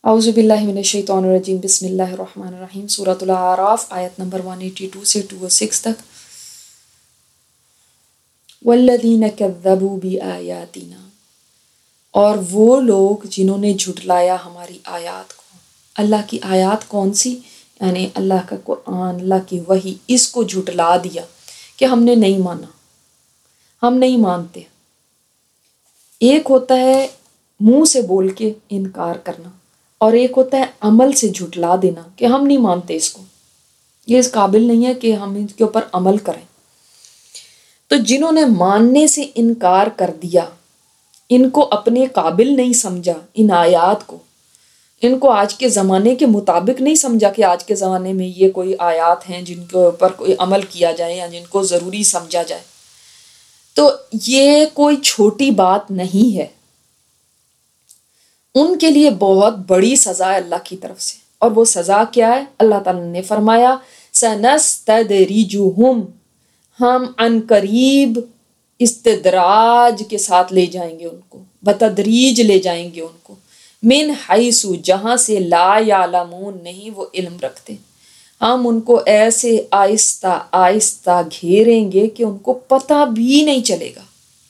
اعوذ باللہ من الشیطان الرجیم بسم اللہ الرحمن الرحیم سورۃ الاعراف آیت نمبر 182 سے 206 تک۔ والذین کذبوا بآیاتنا، اور وہ لوگ جنہوں نے جھٹلایا ہماری آیات کو۔ اللہ کی آیات کون سی؟ یعنی اللہ کا قرآن، اللہ کی وحی، اس کو جھٹلا دیا کہ ہم نے نہیں مانا، ہم نہیں مانتے۔ ایک ہوتا ہے منہ سے بول کے انکار کرنا، اور ایک ہوتا ہے عمل سے جھٹلا دینا کہ ہم نہیں مانتے اس کو، یہ اس قابل نہیں ہے کہ ہم اس کے اوپر عمل کریں۔ تو جنہوں نے ماننے سے انکار کر دیا، ان کو اپنے قابل نہیں سمجھا، ان آیات کو، ان کو آج کے زمانے کے مطابق نہیں سمجھا کہ آج کے زمانے میں یہ کوئی آیات ہیں جن کے اوپر کوئی عمل کیا جائے یا جن کو ضروری سمجھا جائے، تو یہ کوئی چھوٹی بات نہیں ہے۔ ان کے لیے بہت بڑی سزا ہے اللہ کی طرف سے، اور وہ سزا کیا ہے؟ اللہ تعالیٰ نے فرمایا سنستدرجہم، ہم عن قریب استدراج کے ساتھ لے جائیں گے ان کو، بتدریج لے جائیں گے ان کو، من حیث، جہاں سے لا یعلمون، نہیں وہ علم رکھتے۔ ہم ان کو ایسے آہستہ آہستہ گھیریں گے کہ ان کو پتہ بھی نہیں چلے گا۔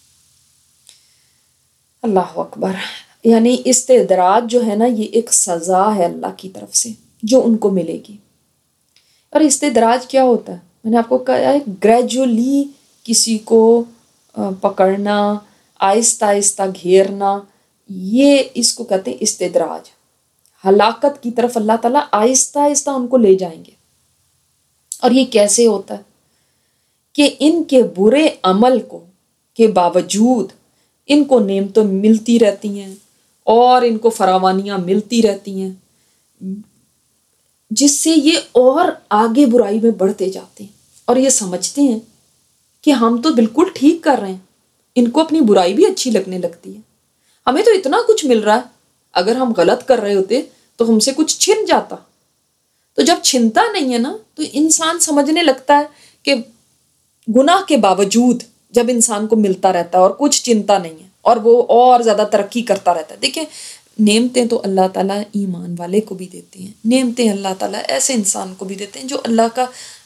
اللہ اکبر۔ یعنی استدراج جو ہے نا، یہ ایک سزا ہے اللہ کی طرف سے جو ان کو ملے گی۔ اور استدراج کیا ہوتا ہے؟ میں نے آپ کو کہا ہے گریجولی کسی کو پکڑنا، آہستہ آہستہ گھیرنا، یہ اس کو کہتے ہیں استدراج۔ ہلاکت کی طرف اللہ تعالیٰ آہستہ آہستہ ان کو لے جائیں گے۔ اور یہ کیسے ہوتا ہے؟ کہ ان کے برے عمل کے باوجود ان کو نعمتیں ملتی رہتی ہیں اور ان کو فراوانیاں ملتی رہتی ہیں، جس سے یہ اور آگے برائی میں بڑھتے جاتے ہیں، اور یہ سمجھتے ہیں کہ ہم تو بالکل ٹھیک کر رہے ہیں۔ ان کو اپنی برائی بھی اچھی لگنے لگتی ہے، ہمیں تو اتنا کچھ مل رہا ہے، اگر ہم غلط کر رہے ہوتے تو ہم سے کچھ چھن جاتا۔ تو جب چھنتا نہیں ہے نا، تو انسان سمجھنے لگتا ہے کہ گناہ کے باوجود جب انسان کو ملتا رہتا ہے اور کچھ چنتا نہیں ہے، اور وہ اور زیادہ ترقی کرتا رہتا ہے۔ دیکھیں، نعمتیں تو اللہ تعالیٰ ایمان والے کو بھی دیتے ہیں، نعمتیں اللہ تعالیٰ ایسے انسان کو بھی دیتے ہیں جو اللہ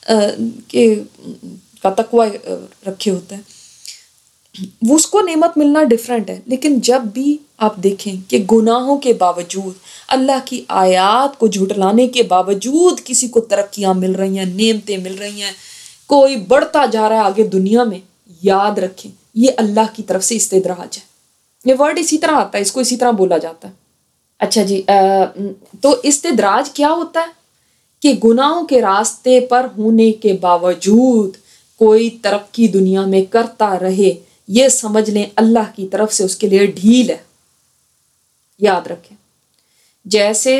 کا تقوی رکھے ہوتا ہے، اس کو نعمت ملنا ڈیفرنٹ ہے۔ لیکن جب بھی آپ دیکھیں کہ گناہوں کے باوجود، اللہ کی آیات کو جھٹلانے کے باوجود کسی کو ترقیاں مل رہی ہیں، نعمتیں مل رہی ہیں، کوئی بڑھتا جا رہا ہے آگے دنیا میں، یاد رکھیں یہ اللہ کی طرف سے استدراج ہے۔ یہ ورڈ اسی طرح آتا ہے، اس کو اسی طرح بولا جاتا ہے۔ اچھا جی، تو استدراج کیا ہوتا ہے؟ کہ گناہوں کے راستے پر ہونے کے باوجود کوئی ترقی دنیا میں کرتا رہے، یہ سمجھ لیں اللہ کی طرف سے اس کے لیے ڈھیل ہے، یاد رکھیں۔ جیسے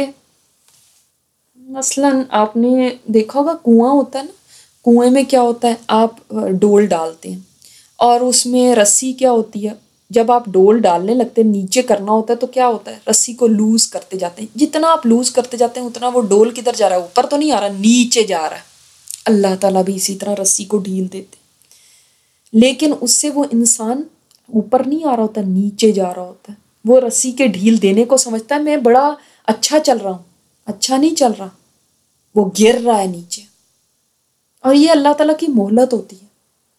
مثلاً آپ نے دیکھا ہوگا کنواں ہوتا ہے نا، کنویں میں کیا ہوتا ہے؟ آپ ڈول ڈالتے ہیں اور اس میں رسی کیا ہوتی ہے؟ جب آپ ڈول ڈالنے لگتے ہیں، نیچے کرنا ہوتا ہے تو کیا ہوتا ہے؟ رسی کو لوز کرتے جاتے ہیں، جتنا آپ لوز کرتے جاتے ہیں اتنا وہ ڈول کدھر جا رہا ہے؟ اوپر تو نہیں آ رہا، نیچے جا رہا ہے۔ اللہ تعالیٰ بھی اسی طرح رسی کو ڈھیل دیتے، لیکن اس سے وہ انسان اوپر نہیں آ رہا ہوتا، نیچے جا رہا ہوتا ہے۔ وہ رسی کے ڈھیل دینے کو سمجھتا ہے میں بڑا اچھا چل رہا ہوں، اچھا نہیں چل رہا، وہ گر رہا ہے نیچے۔ اور یہ اللہ تعالیٰ کی مہلت ہوتی ہے۔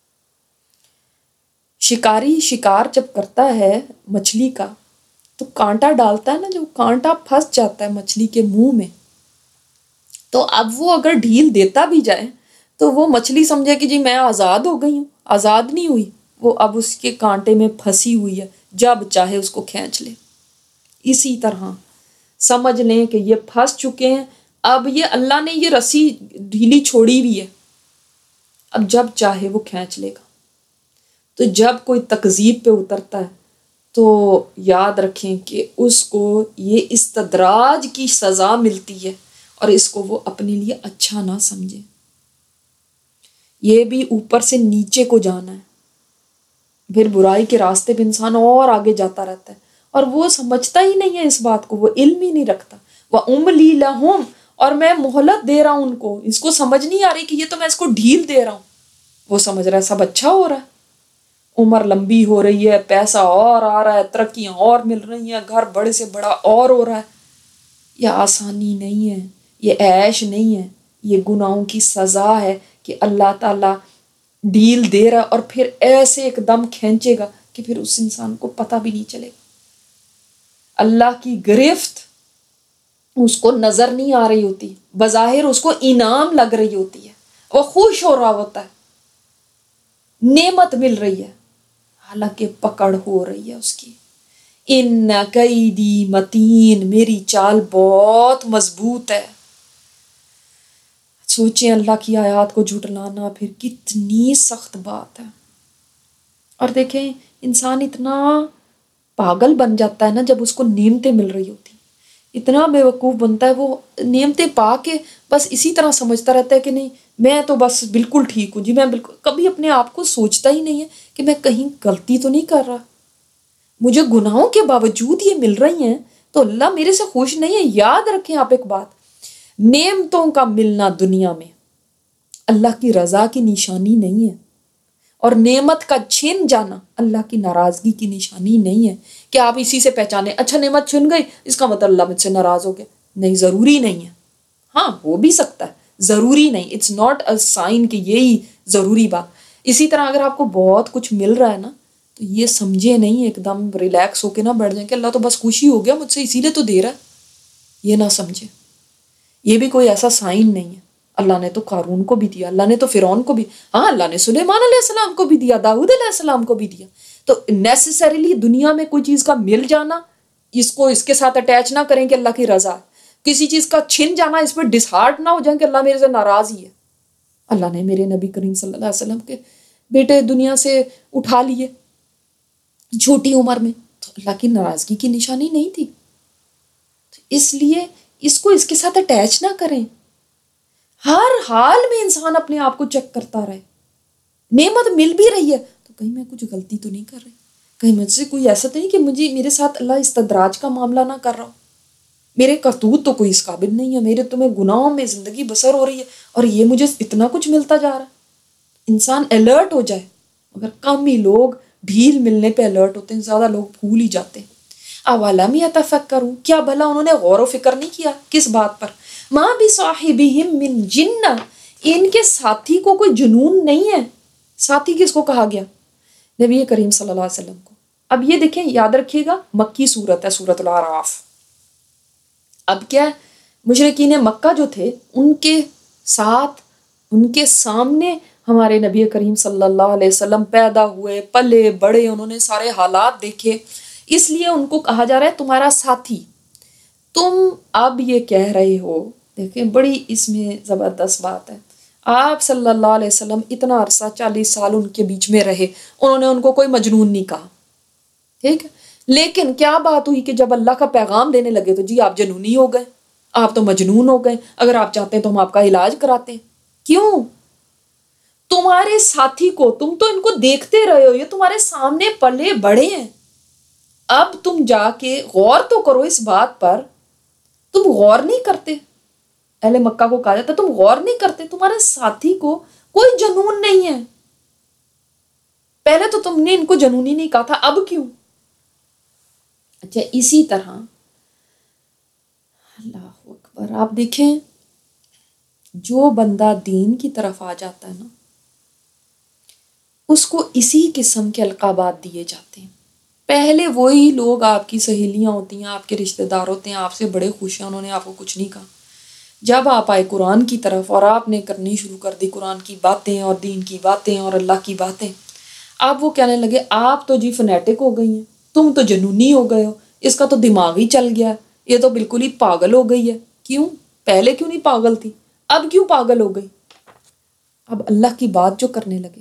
شکاری شکار جب کرتا ہے مچھلی کا تو کانٹا ڈالتا ہے نا، جو کانٹا پھنس جاتا ہے مچھلی کے منہ میں، تو اب وہ اگر ڈھیل دیتا بھی جائے تو وہ مچھلی سمجھے کہ جی میں آزاد ہو گئی ہوں، آزاد نہیں ہوئی، وہ اب اس کے کانٹے میں پھنسی ہوئی ہے، جب چاہے اس کو کھینچ لے۔ اسی طرح سمجھ لیں کہ یہ پھنس چکے ہیں، اب یہ اللہ نے یہ رسی ڈھیلی چھوڑی ہوئی ہے، اب جب چاہے وہ کھینچ لے گا۔ تو جب کوئی تکذیب پہ اترتا ہے تو یاد رکھیں کہ اس کو یہ استدراج کی سزا ملتی ہے، اور اس کو وہ اپنے لیے اچھا نہ سمجھے۔ یہ بھی اوپر سے نیچے کو جانا ہے، پھر برائی کے راستے پہ انسان اور آگے جاتا رہتا ہے، اور وہ سمجھتا ہی نہیں ہے اس بات کو، وہ علم ہی نہیں رکھتا۔ وَأُمْلِي لَهُمْ، اور میں مہلت دے رہا ہوں ان کو، اس کو سمجھ نہیں آ رہی کہ یہ تو میں اس کو ڈھیل دے رہا ہوں۔ وہ سمجھ رہا ہے سب اچھا ہو رہا ہے، عمر لمبی ہو رہی ہے، پیسہ اور آ رہا ہے، ترقیاں اور مل رہی ہیں، گھر بڑے سے بڑا اور ہو رہا ہے۔ یہ آسانی نہیں ہے، یہ عیش نہیں ہے، یہ گناہوں کی سزا ہے کہ اللہ تعالیٰ ڈیل دے رہا اور پھر ایسے ایک دم کھینچے گا کہ پھر اس انسان کو پتہ بھی نہیں چلے گا۔ اللہ کی گرفت اس کو نظر نہیں آ رہی ہوتی، بظاہر اس کو انعام لگ رہی ہوتی ہے، وہ خوش ہو رہا ہوتا ہے، نعمت مل رہی ہے، حالانکہ پکڑ ہو رہی ہے اس کی۔ ان کیدی متین، میری چال بہت مضبوط ہے۔ سوچیں اللہ کی آیات کو جھٹلانا پھر کتنی سخت بات ہے۔ اور دیکھیں انسان اتنا پاگل بن جاتا ہے نا جب اس کو نعمتیں مل رہی ہوتی، اتنا بے وقوف بنتا ہے، وہ نعمتیں پا کے بس اسی طرح سمجھتا رہتا ہے کہ نہیں میں تو بس بالکل ٹھیک ہوں جی، میں بالکل، کبھی اپنے آپ کو سوچتا ہی نہیں ہے کہ میں کہیں غلطی تو نہیں کر رہا، مجھے گناہوں کے باوجود یہ مل رہی ہیں تو اللہ میرے سے خوش نہیں ہے۔ یاد رکھیں آپ ایک بات، نعمتوں کا ملنا دنیا میں اللہ کی رضا کی نشانی نہیں ہے، اور نعمت کا چھن جانا اللہ کی ناراضگی کی نشانی نہیں ہے کہ آپ اسی سے پہچانیں اچھا نعمت چھن گئی اس کا مطلب اللہ مجھ سے ناراض ہو گیا۔ نہیں، ضروری نہیں ہے، ہاں ہو بھی سکتا ہے، ضروری نہیں، اٹس ناٹ اے سائن کہ یہی ضروری بات۔ اسی طرح اگر آپ کو بہت کچھ مل رہا ہے نا تو یہ سمجھے نہیں ایک دم ریلیکس ہو کے نہ بیٹھ جائیں کہ اللہ تو بس خوشی ہو گیا مجھ سے اسی لیے تو دے رہا ہے، یہ نہ سمجھے، یہ بھی کوئی ایسا سائن نہیں ہے۔ اللہ نے تو قارون کو بھی دیا، اللہ نے تو فرعون کو بھی، ہاں اللہ نے سلیمان علیہ السلام کو بھی دیا، داؤد علیہ السلام کو بھی دیا۔ تو نیسسریلی دنیا میں کوئی چیز کا مل جانا اس کو اس کے ساتھ اٹیچ نہ کریں کہ اللہ کی رضا ہے، کسی چیز کا چھن جانا اس پہ ڈسہارٹ نہ ہو جائیں کہ اللہ میرے سے ناراض ہی ہے۔ اللہ نے میرے نبی کریم صلی اللہ علیہ وسلم کے بیٹے دنیا سے اٹھا لیے چھوٹی عمر میں، تو اللہ کی ناراضگی کی نشانی نہیں تھی، تو اس لیے اس کو اس کے ساتھ اٹیچ نہ کریں۔ ہر حال میں انسان اپنے آپ کو چیک کرتا رہے، نعمت مل بھی رہی ہے تو کہیں میں کچھ غلطی تو نہیں کر رہی، کہیں مجھ سے کوئی ایسا تو نہیں کہ میرے ساتھ اللہ استدراج کا معاملہ نہ کر رہا ہو، میرے کرتوت تو کوئی اس قابل نہیں ہے، میرے تو میں گناہوں میں زندگی بسر ہو رہی ہے اور یہ مجھے اتنا کچھ ملتا جا رہا ہے۔ انسان الرٹ ہو جائے، مگر کم ہی لوگ ڈھیل ملنے پہ الرٹ ہوتے ہیں، زیادہ لوگ بھول ہی جاتے ہیں۔ اولم یتفکروا، کیا بھلا انہوں نے غور و فکر نہیں کیا کس بات پر؟ ما بصاحبہم من جنہ، ان کے ساتھی کو کوئی جنون نہیں ہے۔ ساتھی کس کو کہا گیا؟ نبی کریم صلی اللہ علیہ وسلم کو۔ اب یہ دیکھیں، یاد رکھیے گا مکی صورت ہے، سورۃ الاعراف۔ اب کیا ہے، مشرکین مکہ جو تھے ان کے ساتھ، ان کے سامنے ہمارے نبی کریم صلی اللہ علیہ وسلم پیدا ہوئے، پلے بڑے، انہوں نے سارے حالات دیکھے، اس لیے ان کو کہا جا رہا ہے تمہارا ساتھی۔ تم اب یہ کہہ رہے ہو، دیکھیں بڑی اس میں زبردست بات ہے، آپ صلی اللہ علیہ وسلم اتنا عرصہ 40 سال ان کے بیچ میں رہے، انہوں نے ان کو کوئی مجنون نہیں کہا، ٹھیک ہے، لیکن کیا بات ہوئی کہ جب اللہ کا پیغام دینے لگے تو جی آپ جنونی ہو گئے، آپ تو مجنون ہو گئے، اگر آپ چاہتے ہیں تو ہم آپ کا علاج کراتے ہیں۔ کیوں؟ تمہارے ساتھی کو، تم تو ان کو دیکھتے رہے ہو، یہ تمہارے سامنے پلے بڑے ہیں، اب تم جا کے غور تو کرو اس بات پر، تم غور نہیں کرتے۔ اہل مکہ کو کہا جاتا تم غور نہیں کرتے، تمہارے ساتھی کو کوئی جنون نہیں ہے، پہلے تو تم نے ان کو جنونی نہیں کہا تھا، اب کیوں؟ اچھا اسی طرح اللہ اکبر، آپ دیکھیں جو بندہ دین کی طرف آ جاتا ہے نا اس کو اسی قسم کے القابات دیے جاتے ہیں۔ پہلے وہی لوگ آپ کی سہیلیاں ہوتی ہیں، آپ کے رشتہ دار ہوتے ہیں، آپ سے بڑے خوش ہیں، انہوں نے آپ کو کچھ نہیں کہا۔ جب آپ آئے قرآن کی طرف اور آپ نے کرنی شروع کر دی قرآن کی باتیں اور دین کی باتیں اور اللہ کی باتیں، اب وہ کہنے لگے آپ تو جی فنیٹک ہو گئی ہیں، تم تو جنونی ہو گئے ہو، اس کا تو دماغ ہی چل گیا ہے، یہ تو بالکل ہی پاگل ہو گئی ہے۔ کیوں؟ پہلے کیوں نہیں پاگل تھی، اب کیوں پاگل ہو گئی؟ اب اللہ کی بات جو کرنے لگے،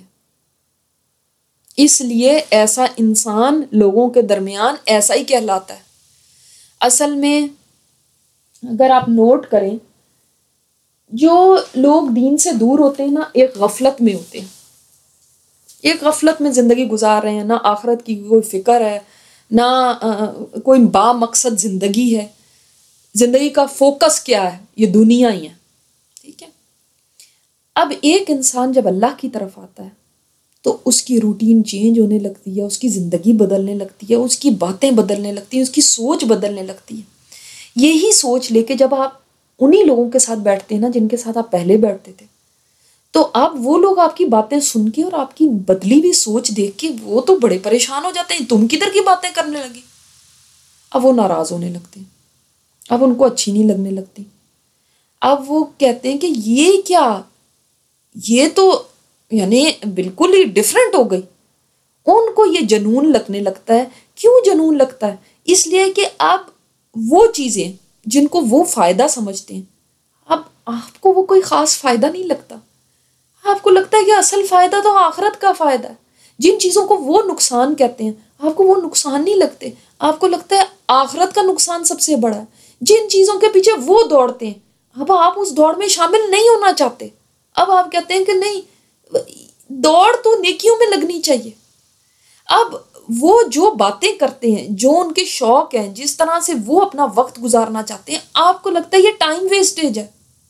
اس لیے ایسا انسان لوگوں کے درمیان ایسا ہی کہلاتا ہے۔ اصل میں اگر آپ نوٹ کریں، جو لوگ دین سے دور ہوتے ہیں نا ایک غفلت میں ہوتے ہیں، ایک غفلت میں زندگی گزار رہے ہیں، نہ آخرت کی کوئی فکر ہے، نہ کوئی با مقصد زندگی ہے، زندگی کا فوکس کیا ہے؟ یہ دنیا ہی ہے، ٹھیک ہے۔ اب ایک انسان جب اللہ کی طرف آتا ہے تو اس کی روٹین چینج ہونے لگتی ہے، اس کی زندگی بدلنے لگتی ہے، اس کی باتیں بدلنے لگتی ہیں، اس کی سوچ بدلنے لگتی ہے۔ یہی سوچ لے کے جب آپ انہی لوگوں کے ساتھ بیٹھتے ہیں نا جن کے ساتھ آپ پہلے بیٹھتے تھے، تو اب وہ لوگ آپ کی باتیں سن کے اور آپ کی بدلی ہوئی سوچ دیکھ کے وہ تو بڑے پریشان ہو جاتے ہیں، تم کدھر کی باتیں کرنے لگی. اب وہ ناراض ہونے لگتے ہیں، اب ان کو اچھی نہیں لگنے لگتی. اب وہ کہتے ہیں کہ یہ کیا، یہ تو یعنی بالکل ہی ڈفرینٹ ہو گئی. ان کو یہ جنون لگنے لگتا ہے. کیوں جنون لگتا ہے؟ اس لیے کہ اب وہ چیزیں جن کو وہ فائدہ سمجھتے ہیں، اب آپ کو وہ کوئی خاص فائدہ نہیں لگتا. آپ کو لگتا ہے کہ اصل فائدہ تو آخرت کا فائدہ ہے. جن چیزوں کو وہ نقصان کہتے ہیں آپ کو وہ نقصان نہیں لگتے. آپ کو لگتا ہے آخرت کا نقصان سب سے بڑا ہے. جن چیزوں کے پیچھے وہ دوڑتے ہیں اب آپ اس دوڑ میں شامل نہیں ہونا چاہتے. اب آپ کہتے ہیں کہ نہیں، دوڑ تو نیکیوں میں لگنی چاہیے. اب وہ جو باتیں کرتے ہیں، جو ان کے شوق ہیں، جس طرح سے وہ اپنا وقت گزارنا چاہتے ہیں، آپ کو لگتا ہے یہ ٹائم ویسٹیج ہے،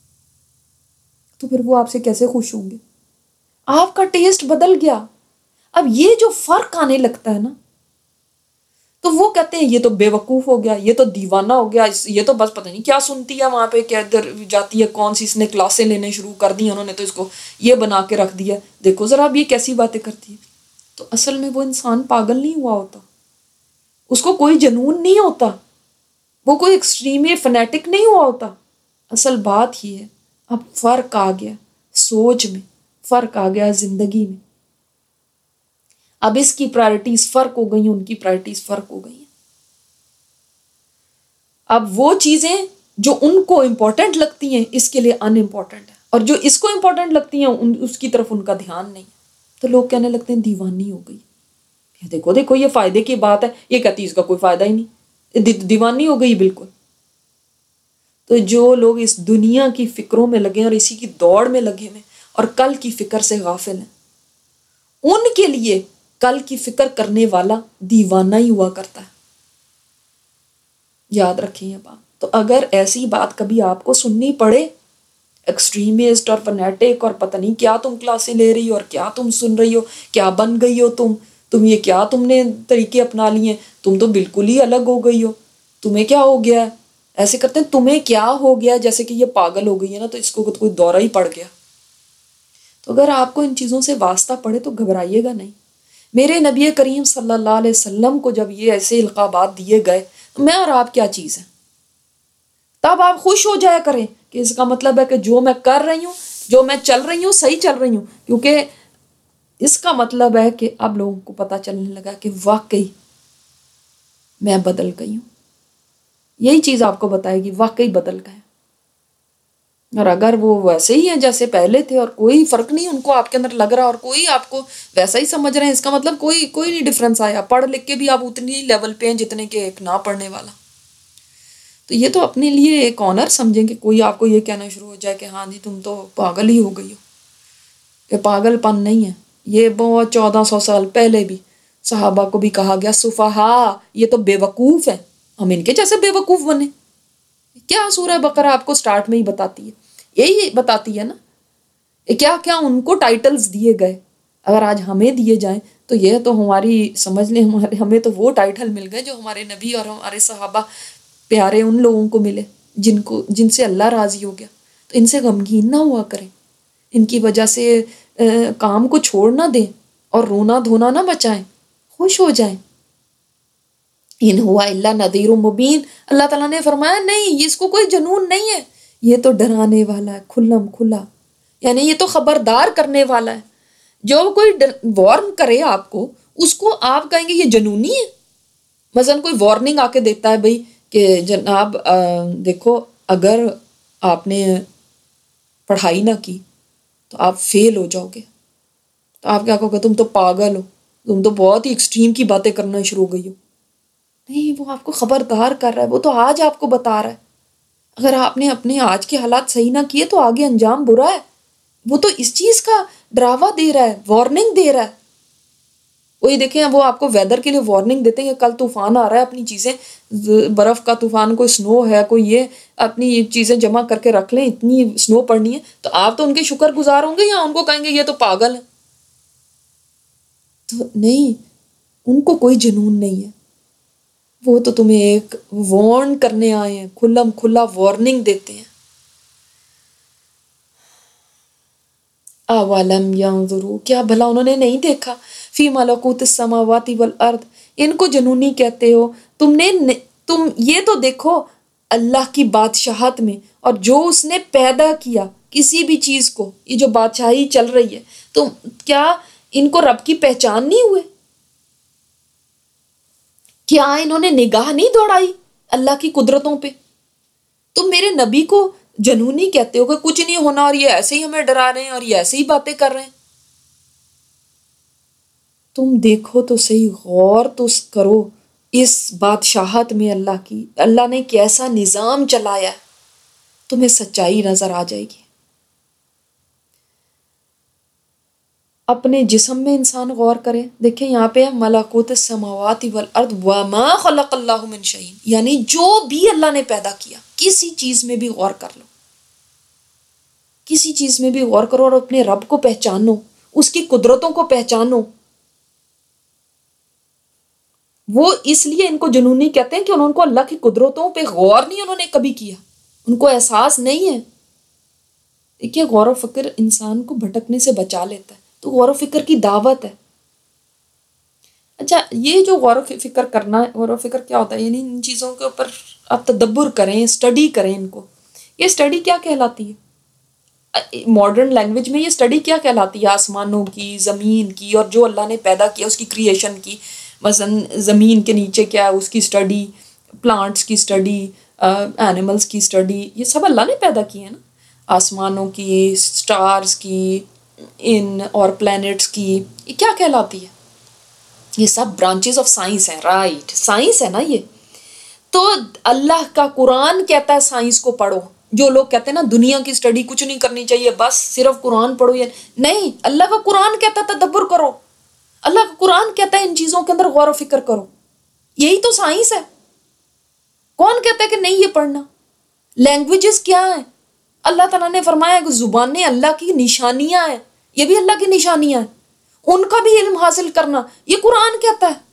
تو پھر وہ آپ سے کیسے خوش ہوں گے؟ آپ کا ٹیسٹ بدل گیا. اب یہ جو فرق آنے لگتا ہے نا، تو وہ کہتے ہیں یہ تو بے وقوف ہو گیا، یہ تو دیوانہ ہو گیا، یہ تو بس پتہ نہیں کیا سنتی ہے وہاں پہ، کیا ادھر جاتی ہے، کون سی اس نے کلاسیں لینے شروع کر دی، انہوں نے تو اس کو یہ بنا کے رکھ دیا، دیکھو ذرا اب یہ کیسی باتیں کرتی ہے. تو اصل میں وہ انسان پاگل نہیں ہوا ہوتا، اس کو کوئی جنون نہیں ہوتا، وہ کوئی ایکسٹریم فنیٹک نہیں ہوا ہوتا. اصل بات ہی ہے اب فرق آ گیا، سوچ میں فرق آ گیا، زندگی میں اب اس کی پرائرٹیز فرق ہو گئی ہیں، ان کی پرائرٹیز فرق ہو گئی ہیں. اب وہ چیزیں جو ان کو امپورٹنٹ لگتی ہیں اس کے لیے ان امپورٹنٹ ہے، اور جو اس کو امپورٹنٹ لگتی ہیں اس کی طرف ان کا دھیان نہیں ہے. تو لوگ کہنے لگتے ہیں دیوانی ہو گئی. دیکھو دیکھو یہ فائدے کی بات ہے، یہ کہتی اس کا کوئی فائدہ ہی نہیں، دیوانی ہو گئی بالکل. تو جو لوگ اس دنیا کی فکروں میں لگے اور اسی کی دوڑ میں لگے ہوئے اور کل کی فکر سے غافل ہیں، ان کے لیے کل کی فکر کرنے والا دیوانہ ہی ہوا کرتا ہے. یاد رکھیں یہ بات. تو اگر ایسی بات کبھی آپ کو سننی پڑے، ایکسٹریمسٹ اور فنیٹک اور پتہ نہیں کیا تم کلاسیں لے رہی ہو اور کیا تم سن رہی ہو، کیا بن گئی ہو تم یہ کیا تم نے طریقے اپنا لیے ہیں، تم تو بالکل ہی الگ ہو گئی ہو، تمہیں کیا ہو گیا ہے، ایسے کرتے ہیں تمہیں کیا ہو گیا، جیسے کہ یہ پاگل ہو گئی ہے نا تو اس کو کوئی دورہ ہی پڑ گیا. تو اگر آپ کو ان چیزوں سے واسطہ پڑے تو گھبرائیے گا نہیں. میرے نبی کریم صلی اللہ علیہ وسلم کو جب یہ ایسے القابات دیے گئے، میں اور آپ کیا چیز ہیں، تب آپ خوش ہو جایا کریں کہ اس کا مطلب ہے کہ جو میں کر رہی ہوں، جو میں چل رہی ہوں، صحیح چل رہی ہوں، کیونکہ اس کا مطلب ہے کہ اب لوگوں کو پتہ چلنے لگا کہ واقعی میں بدل گئی ہوں. یہی چیز آپ کو بتائے گی واقعی بدل گئے. اور اگر وہ ویسے ہی ہیں جیسے پہلے تھے اور کوئی فرق نہیں ان کو آپ کے اندر لگ رہا اور کوئی آپ کو ویسا ہی سمجھ رہے ہیں، اس کا مطلب کوئی نہیں ڈفرینس آیا. پڑھ لکھ کے بھی آپ اتنی ہی لیول پہ ہیں جتنے کہ ایک نہ پڑھنے والا. تو یہ تو اپنے لیے ایک آنر سمجھیں کہ کوئی آپ کو یہ کہنا شروع ہو جائے کہ ہاں جی تم تو پاگل ہی ہو گئی ہو. یہ پاگل پن نہیں ہے، یہ بہت 1400 سال پہلے بھی صحابہ کو بھی کہا گیا سفہا، یہ تو بے وقوف ہیں، ہم ان کے جیسے بے وقوف بنے. کیا سورہ بقرہ آپ کو سٹارٹ میں ہی بتاتی ہے، یہی بتاتی ہے نا، کیا کیا ان کو ٹائٹلز دیے گئے. اگر آج ہمیں دیے جائیں تو یہ تو ہماری سمجھ لیں ہمیں تو وہ ٹائٹل مل گئے جو ہمارے نبی اور ہمارے صحابہ پیارے ان لوگوں کو ملے جن سے اللہ راضی ہو گیا. تو ان سے غمگین نہ ہوا کریں، ان کی وجہ سے کام کو چھوڑ نہ دیں اور رونا دھونا نہ بچائیں، خوش ہو جائیں. ان ہوا الا نذیر مبین، اللہ تعالیٰ نے فرمایا نہیں اس کو کوئی جنون نہیں ہے، یہ تو ڈرانے والا ہے کھلم کھلا، یعنی یہ تو خبردار کرنے والا ہے. جو کوئی وارن کرے آپ کو، اس کو آپ کہیں گے یہ جنونی ہے. مثلا کوئی وارننگ آ کے دیتا ہے بھائی کہ جناب دیکھو اگر آپ نے پڑھائی نہ کی تو آپ فیل ہو جاؤ گے، تو آپ کیا کہو گے؟ تم تو پاگل ہو، تم تو بہت ہی ایکسٹریم کی باتیں کرنا شروع ہو گئی ہو. نہیں، وہ آپ کو خبردار کر رہا ہے، وہ تو آج آپ کو بتا رہا ہے. اگر آپ نے اپنے آج کے حالات صحیح نہ کیے تو آگے انجام برا ہے. وہ تو اس چیز کا ڈراوا دے رہا ہے، وارننگ دے رہا ہے. وہی دیکھیں وہ آپ کو ویدر کے لیے وارننگ دیتے ہیں کہ کل طوفان آ رہا ہے، اپنی چیزیں، برف کا طوفان، کوئی سنو ہے، کوئی یہ، اپنی چیزیں جمع کر کے رکھ لیں، اتنی سنو پڑنی ہے. تو آپ تو ان کے شکر گزار ہوں گے یا ان کو کہیں گے یہ تو پاگل ہے؟ تو نہیں، ان کو کوئی جنون نہیں ہے. وہ تو تمہیں ایک وارن کرنے آئے ہیں، کھلم کھلا وارننگ دیتے ہیں. اولم ینظروا، کیا بھلا انہوں نے نہیں دیکھا، فی ملکوت السماوات والارض. ان کو جنونی کہتے ہو تم یہ تو دیکھو اللہ کی بادشاہت میں، اور جو اس نے پیدا کیا کسی بھی چیز کو، یہ جو بادشاہی چل رہی ہے، تو کیا ان کو رب کی پہچان نہیں ہوئے؟ کیا انہوں نے نگاہ نہیں دوڑائی اللہ کی قدرتوں پہ؟ تم میرے نبی کو جنونی کہتے ہو کہ کچھ نہیں ہونا، اور یہ ایسے ہی ہمیں ڈرا رہے ہیں اور یہ ایسے ہی باتیں کر رہے ہیں. تم دیکھو تو صحیح، غور تو کرو اس بادشاہت میں اللہ کی، اللہ نے کیسا نظام چلایا ہے، تمہیں سچائی نظر آ جائے گی. اپنے جسم میں انسان غور کرے. دیکھیں یہاں پہ ملکوت السماوات والارض وما خلق اللہ من شیء، یعنی جو بھی اللہ نے پیدا کیا، کسی چیز میں بھی غور کر لو، کسی چیز میں بھی غور کرو اور اپنے رب کو پہچانو، اس کی قدرتوں کو پہچانو. وہ اس لیے ان کو جنونی کہتے ہیں کہ انہوں کو اللہ کی قدرتوں پہ غور نہیں انہوں نے کبھی کیا، ان کو احساس نہیں ہے. دیکھیے غور و فکر انسان کو بھٹکنے سے بچا لیتا ہے، تو غور و فکر کی دعوت ہے. اچھا، یہ جو غور و فکر کرنا ہے، غور و فکر کیا ہوتا ہے؟ یعنی ان چیزوں کے اوپر آپ تدبر کریں، اسٹڈی کریں ان کو. یہ اسٹڈی کیا کہلاتی ہے؟ ماڈرن لینگویج میں یہ اسٹڈی کیا کہلاتی ہے؟ آسمانوں کی، زمین کی، اور جو اللہ نے پیدا کیا اس کی کریشن کی. مثلا زمین کے نیچے کیا ہے اس کی اسٹڈی، پلانٹس کی اسٹڈی، اینیملس کی اسٹڈی، یہ سب اللہ نے پیدا کی ہے نا. آسمانوں کی، سٹارز کی، اور پلینٹس کی، یہ کیا کہلاتی ہے؟ یہ سب برانچز آف سائنس ہیں. رائٹ، سائنس ہے نا یہ. تو اللہ کا قرآن کہتا ہے سائنس کو پڑھو. جو لوگ کہتے ہیں نا دنیا کی اسٹڈی کچھ نہیں کرنی چاہیے، بس صرف قرآن پڑھو، یا نہیں، اللہ کا قرآن کہتا ہے تدبر کرو. اللہ کا قرآن کہتا ہے ان چیزوں کے اندر غور و فکر کرو. یہی تو سائنس ہے. کون کہتا ہے کہ نہیں یہ پڑھنا؟ لینگویجز کیا ہیں؟ اللہ تعالیٰ نے فرمایا کہ زبانیں اللہ کی نشانیاں ہیں، یہ بھی اللہ کی نشانیاں ہیں، ان کا بھی علم حاصل کرنا، یہ قرآن کہتا ہے.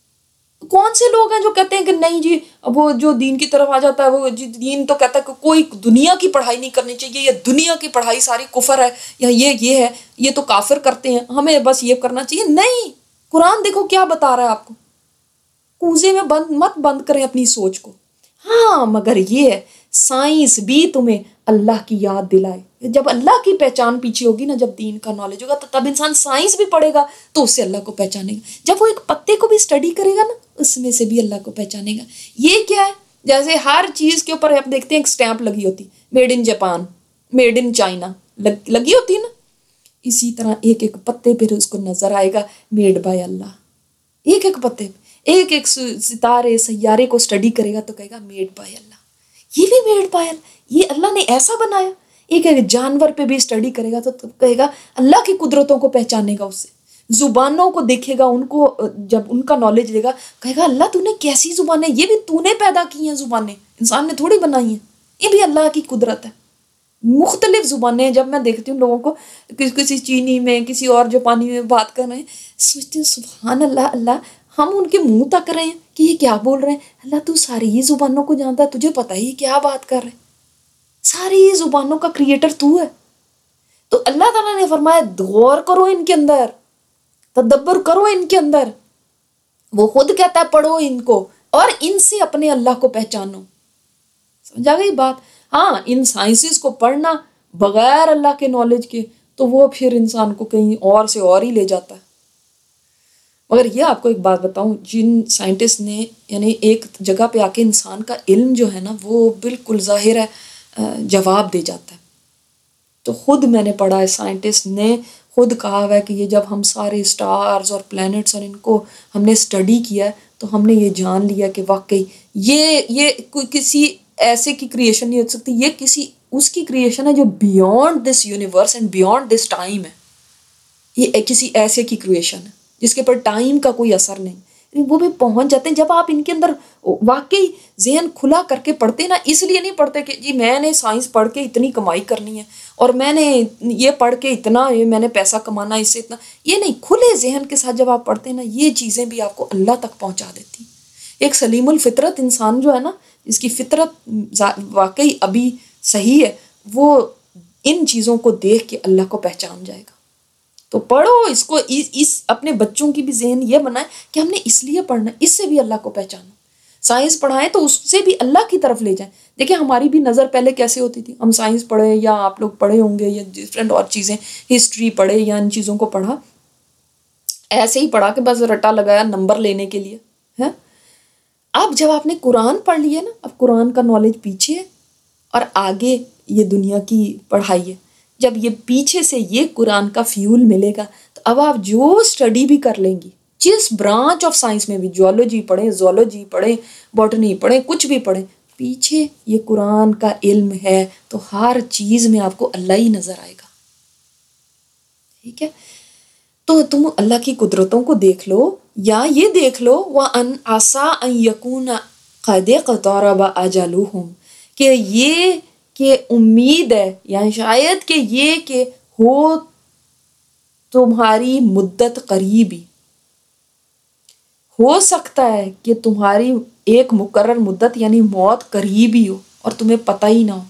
کون سے لوگ ہیں جو کہتے ہیں کہ نہیں جی، وہ جو دین کی طرف آ جاتا ہے، وہ دین تو کہتا ہے کہ کوئی دنیا کی پڑھائی نہیں کرنی چاہیے، یا دنیا کی پڑھائی ساری کفر ہے، یا یہ ہے، یہ تو کافر کرتے ہیں، ہمیں بس یہ کرنا چاہیے. نہیں، قرآن دیکھو کیا بتا رہا ہے آپ کو. کوزے میں بند کریں اپنی سوچ کو. ہاں مگر یہ ہے سائنس بھی تمہیں اللہ کی یاد دلائے. جب اللہ کی پہچان پیچھے ہوگی نا، جب دین کا نالج ہوگا، تو تب انسان سائنس بھی پڑھے گا تو اس سے اللہ کو پہچانے گا. جب وہ ایک پتے کو بھی اسٹڈی کرے گا نا، اس میں سے بھی اللہ کو پہچانے گا. یہ کیا ہے؟ جیسے ہر چیز کے اوپر آپ دیکھتے ہیں ایک سٹیمپ لگی ہوتی، made in Japan, made in China لگی ہوتی نا. اسی طرح ایک ایک پتے پہ اس کو نظر آئے گا میڈ بائی اللہ. ایک ایک پتے، ایک ایک ستارے سیارے کو اسٹڈی کرے گا تو کہے گا میڈ بائی اللہ. یہ بھی میڈ بائی اللہ، یہ اللہ نے ایسا بنایا. ایک ایک جانور پہ بھی اسٹڈی کرے گا تو کہے گا اللہ کی قدرتوں کو پہچانے گا. اس سے زبانوں کو دیکھے گا، ان کو جب ان کا نالج دے گا کہے گا اللہ تو نے کیسی زبانیں، یہ بھی تو نے پیدا کی ہیں زبانیں، انسان نے تھوڑی بنائی ہیں، یہ بھی اللہ کی قدرت ہے. مختلف زبانیں. جب میں دیکھتی ہوں لوگوں کو کسی چینی میں، کسی اور جاپانی میں بات کر رہے ہیں، سوچتی ہوں سبحان اللہ، اللہ ہم ان کے منہ تک رہے ہیں کہ یہ کیا بول رہے ہیں. اللہ تو ساری ہی زبانوں کو جانتا ہے، تجھے پتہ ہی کیا بات کر رہے ہیں. ساری ہی زبانوں کا کریٹر تو ہے. تو اللہ تعالیٰ نے فرمایا غور کرو ان کے اندر، تدبر کرو ان کے اندر. وہ خود کہتا ہے پڑھو ان کو، اور ان سے اپنے اللہ کو پہچانو. سمجھا گئی بات؟ ہاں، ان سائنسز کو پڑھنا بغیر اللہ کے نالج کے تو وہ پھر انسان کو کہیں اور سے اور ہی لے جاتا ہے. مگر یہ آپ کو ایک بات بتاؤں، جن سائنٹسٹ نے یعنی ایک جگہ پہ آ کے انسان کا علم جو ہے نا وہ بالکل ظاہر ہے جواب دے جاتا ہے. تو خود میں نے پڑھا ہے، سائنٹسٹ نے خود کہا ہوا ہے کہ یہ جب ہم سارے اسٹارز اور پلینٹس اور ان کو ہم نے اسٹڈی کیا تو ہم نے یہ جان لیا کہ واقعی یہ کوئی کسی ایسے کی کریشن نہیں ہو سکتی، یہ کسی اس کی کریشن ہے جو beyond this universe and beyond this time ہے. یہ کسی ایسے کی کریشن ہے جس کے پر ٹائم کا کوئی اثر نہیں. وہ بھی پہنچ جاتے ہیں جب آپ ان کے اندر واقعی ذہن کھلا کر کے پڑھتے نا. اس لیے نہیں پڑھتے کہ جی میں نے سائنس پڑھ کے اتنی کمائی کرنی ہے، اور میں نے یہ پڑھ کے اتنا میں نے پیسہ کمانا اس سے اتنا. یہ نہیں، کھلے ذہن کے ساتھ جب آپ پڑھتے ہیں نا، یہ چیزیں بھی آپ کو اللہ تک پہنچا دیتی. ایک سلیم الفطرت انسان جو ہے نا، جس کی فطرت واقعی ابھی صحیح ہے، وہ ان چیزوں کو دیکھ کے اللہ کو پہچان جائے گا۔ تو پڑھو اس کو، اس اپنے بچوں کی بھی ذہن یہ بنائے کہ ہم نے اس لیے پڑھنا، اس سے بھی اللہ کو پہچانا۔ سائنس پڑھائیں تو اس سے بھی اللہ کی طرف لے جائیں۔ دیکھیں ہماری بھی نظر پہلے کیسے ہوتی تھی، ہم سائنس پڑھے یا آپ لوگ پڑھے ہوں گے یا ڈفرینٹ اور چیزیں، ہسٹری پڑھے یا ان چیزوں کو پڑھا، ایسے ہی پڑھا کہ بس رٹا لگایا نمبر لینے کے لیے ہے۔ اب جب آپ نے قرآن پڑھ لیا نا، اب قرآن کا نالج پیچھے ہے اور آگے یہ دنیا کی پڑھائی ہے۔ جب یہ پیچھے سے یہ قرآن کا فیول ملے گا تو اب آپ جو اسٹڈی بھی کر لیں گی، جس برانچ آف سائنس میں بھی، جیولوجی پڑھیں، زولوجی پڑھیں، باٹنی پڑھیں، کچھ بھی پڑھیں، پیچھے یہ قرآن کا علم ہے تو ہر چیز میں آپ کو اللہ ہی نظر آئے گا۔ ٹھیک ہے، تو تم اللہ کی قدرتوں کو دیکھ لو، یا یہ دیکھ لو وَأَنْ عَسَىٰ أَنْ يَكُونَ قَدِ اقْتَرَبَ أَجَلُهُمْ، کہ یہ کہ امید ہے یا شاید کہ یہ کہ ہو تمہاری مدت قریبی، ہو سکتا ہے کہ تمہاری ایک مقرر مدت یعنی موت قریبی ہو اور تمہیں پتہ ہی نہ ہو۔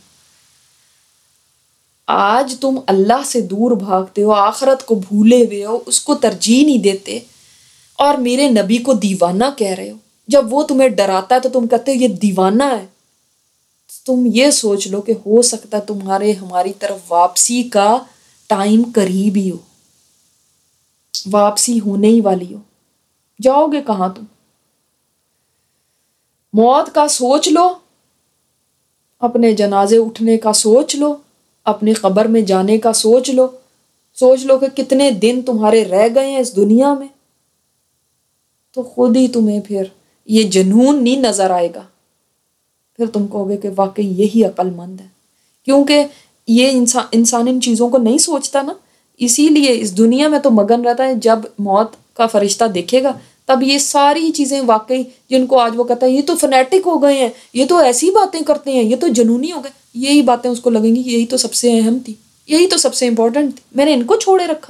آج تم اللہ سے دور بھاگتے ہو، آخرت کو بھولے ہوئے ہو، اس کو ترجیح نہیں دیتے اور میرے نبی کو دیوانہ کہہ رہے ہو۔ جب وہ تمہیں ڈراتا ہے تو تم کہتے ہو یہ دیوانہ ہے۔ تم یہ سوچ لو کہ ہو سکتا ہے تمہارے ہماری طرف واپسی کا ٹائم قریب ہی ہو، واپسی ہونے ہی والی ہو۔ جاؤ گے کہاں تم؟ موت کا سوچ لو، اپنے جنازے اٹھنے کا سوچ لو، اپنی قبر میں جانے کا سوچ لو کہ کتنے دن تمہارے رہ گئے ہیں اس دنیا میں، تو خود ہی تمہیں پھر یہ جنون نہیں نظر آئے گا۔ پھر تم کہو گے کہ واقعی یہی عقل مند ہے، کیونکہ یہ انسان ان چیزوں کو نہیں سوچتا نا، اسی لیے اس دنیا میں تو مگن رہتا ہے۔ جب موت کا فرشتہ دیکھے گا تب یہ ساری چیزیں واقعی، جن کو آج وہ کہتا ہے یہ تو فنیٹک ہو گئے ہیں، یہ تو ایسی باتیں کرتے ہیں، یہ تو جنونی ہو گئے، یہی باتیں اس کو لگیں گی یہی تو سب سے اہم تھی، یہی تو سب سے امپورٹنٹ تھی، میں نے ان کو چھوڑے رکھا۔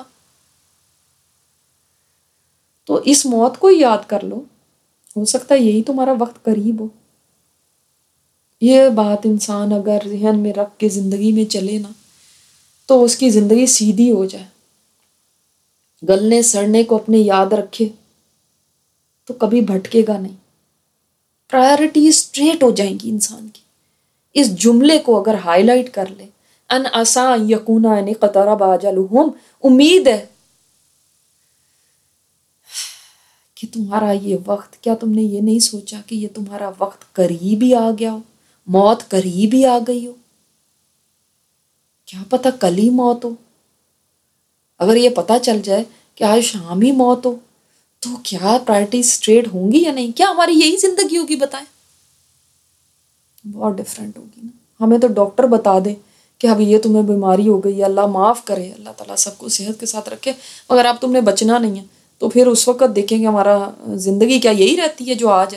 تو اس موت کو یاد کر لو، ہو سکتا ہے یہی تمہارا وقت قریب ہو۔ یہ بات انسان اگر ذہن میں رکھ کے زندگی میں چلے نا تو اس کی زندگی سیدھی ہو جائے، گلنے سڑنے کو اپنے یاد رکھے تو کبھی بھٹکے گا نہیں، پرائرٹی اسٹریٹ ہو جائیں گی انسان کی۔ اس جملے کو اگر ہائی لائٹ کر لے، ان عسیٰ ان یکون ان اقترب اجلہم، امید ہے کہ تمہارا یہ وقت، کیا تم نے یہ نہیں سوچا کہ یہ تمہارا وقت قریب ہی آ گیا ہو، موت قریب ہی آ گئی ہو؟ کیا پتہ کل ہی موت ہو۔ اگر یہ پتہ چل جائے کہ آج شام ہی موت ہو تو کیا پرائرٹی اسٹریٹ ہوں گی یا نہیں؟ کیا ہماری یہی زندگی ہوگی؟ بتائیں، بہت ڈفرینٹ ہوگی نا۔ ہمیں تو ڈاکٹر بتا دے کہ اب یہ تمہیں بیماری ہو گئی، اللہ معاف کرے، اللہ تعالیٰ سب کو صحت کے ساتھ رکھے، مگر اب تم نے بچنا نہیں ہے، تو پھر اس وقت دیکھیں گے ہمارا زندگی کیا یہی رہتی ہے جو آج ہے؟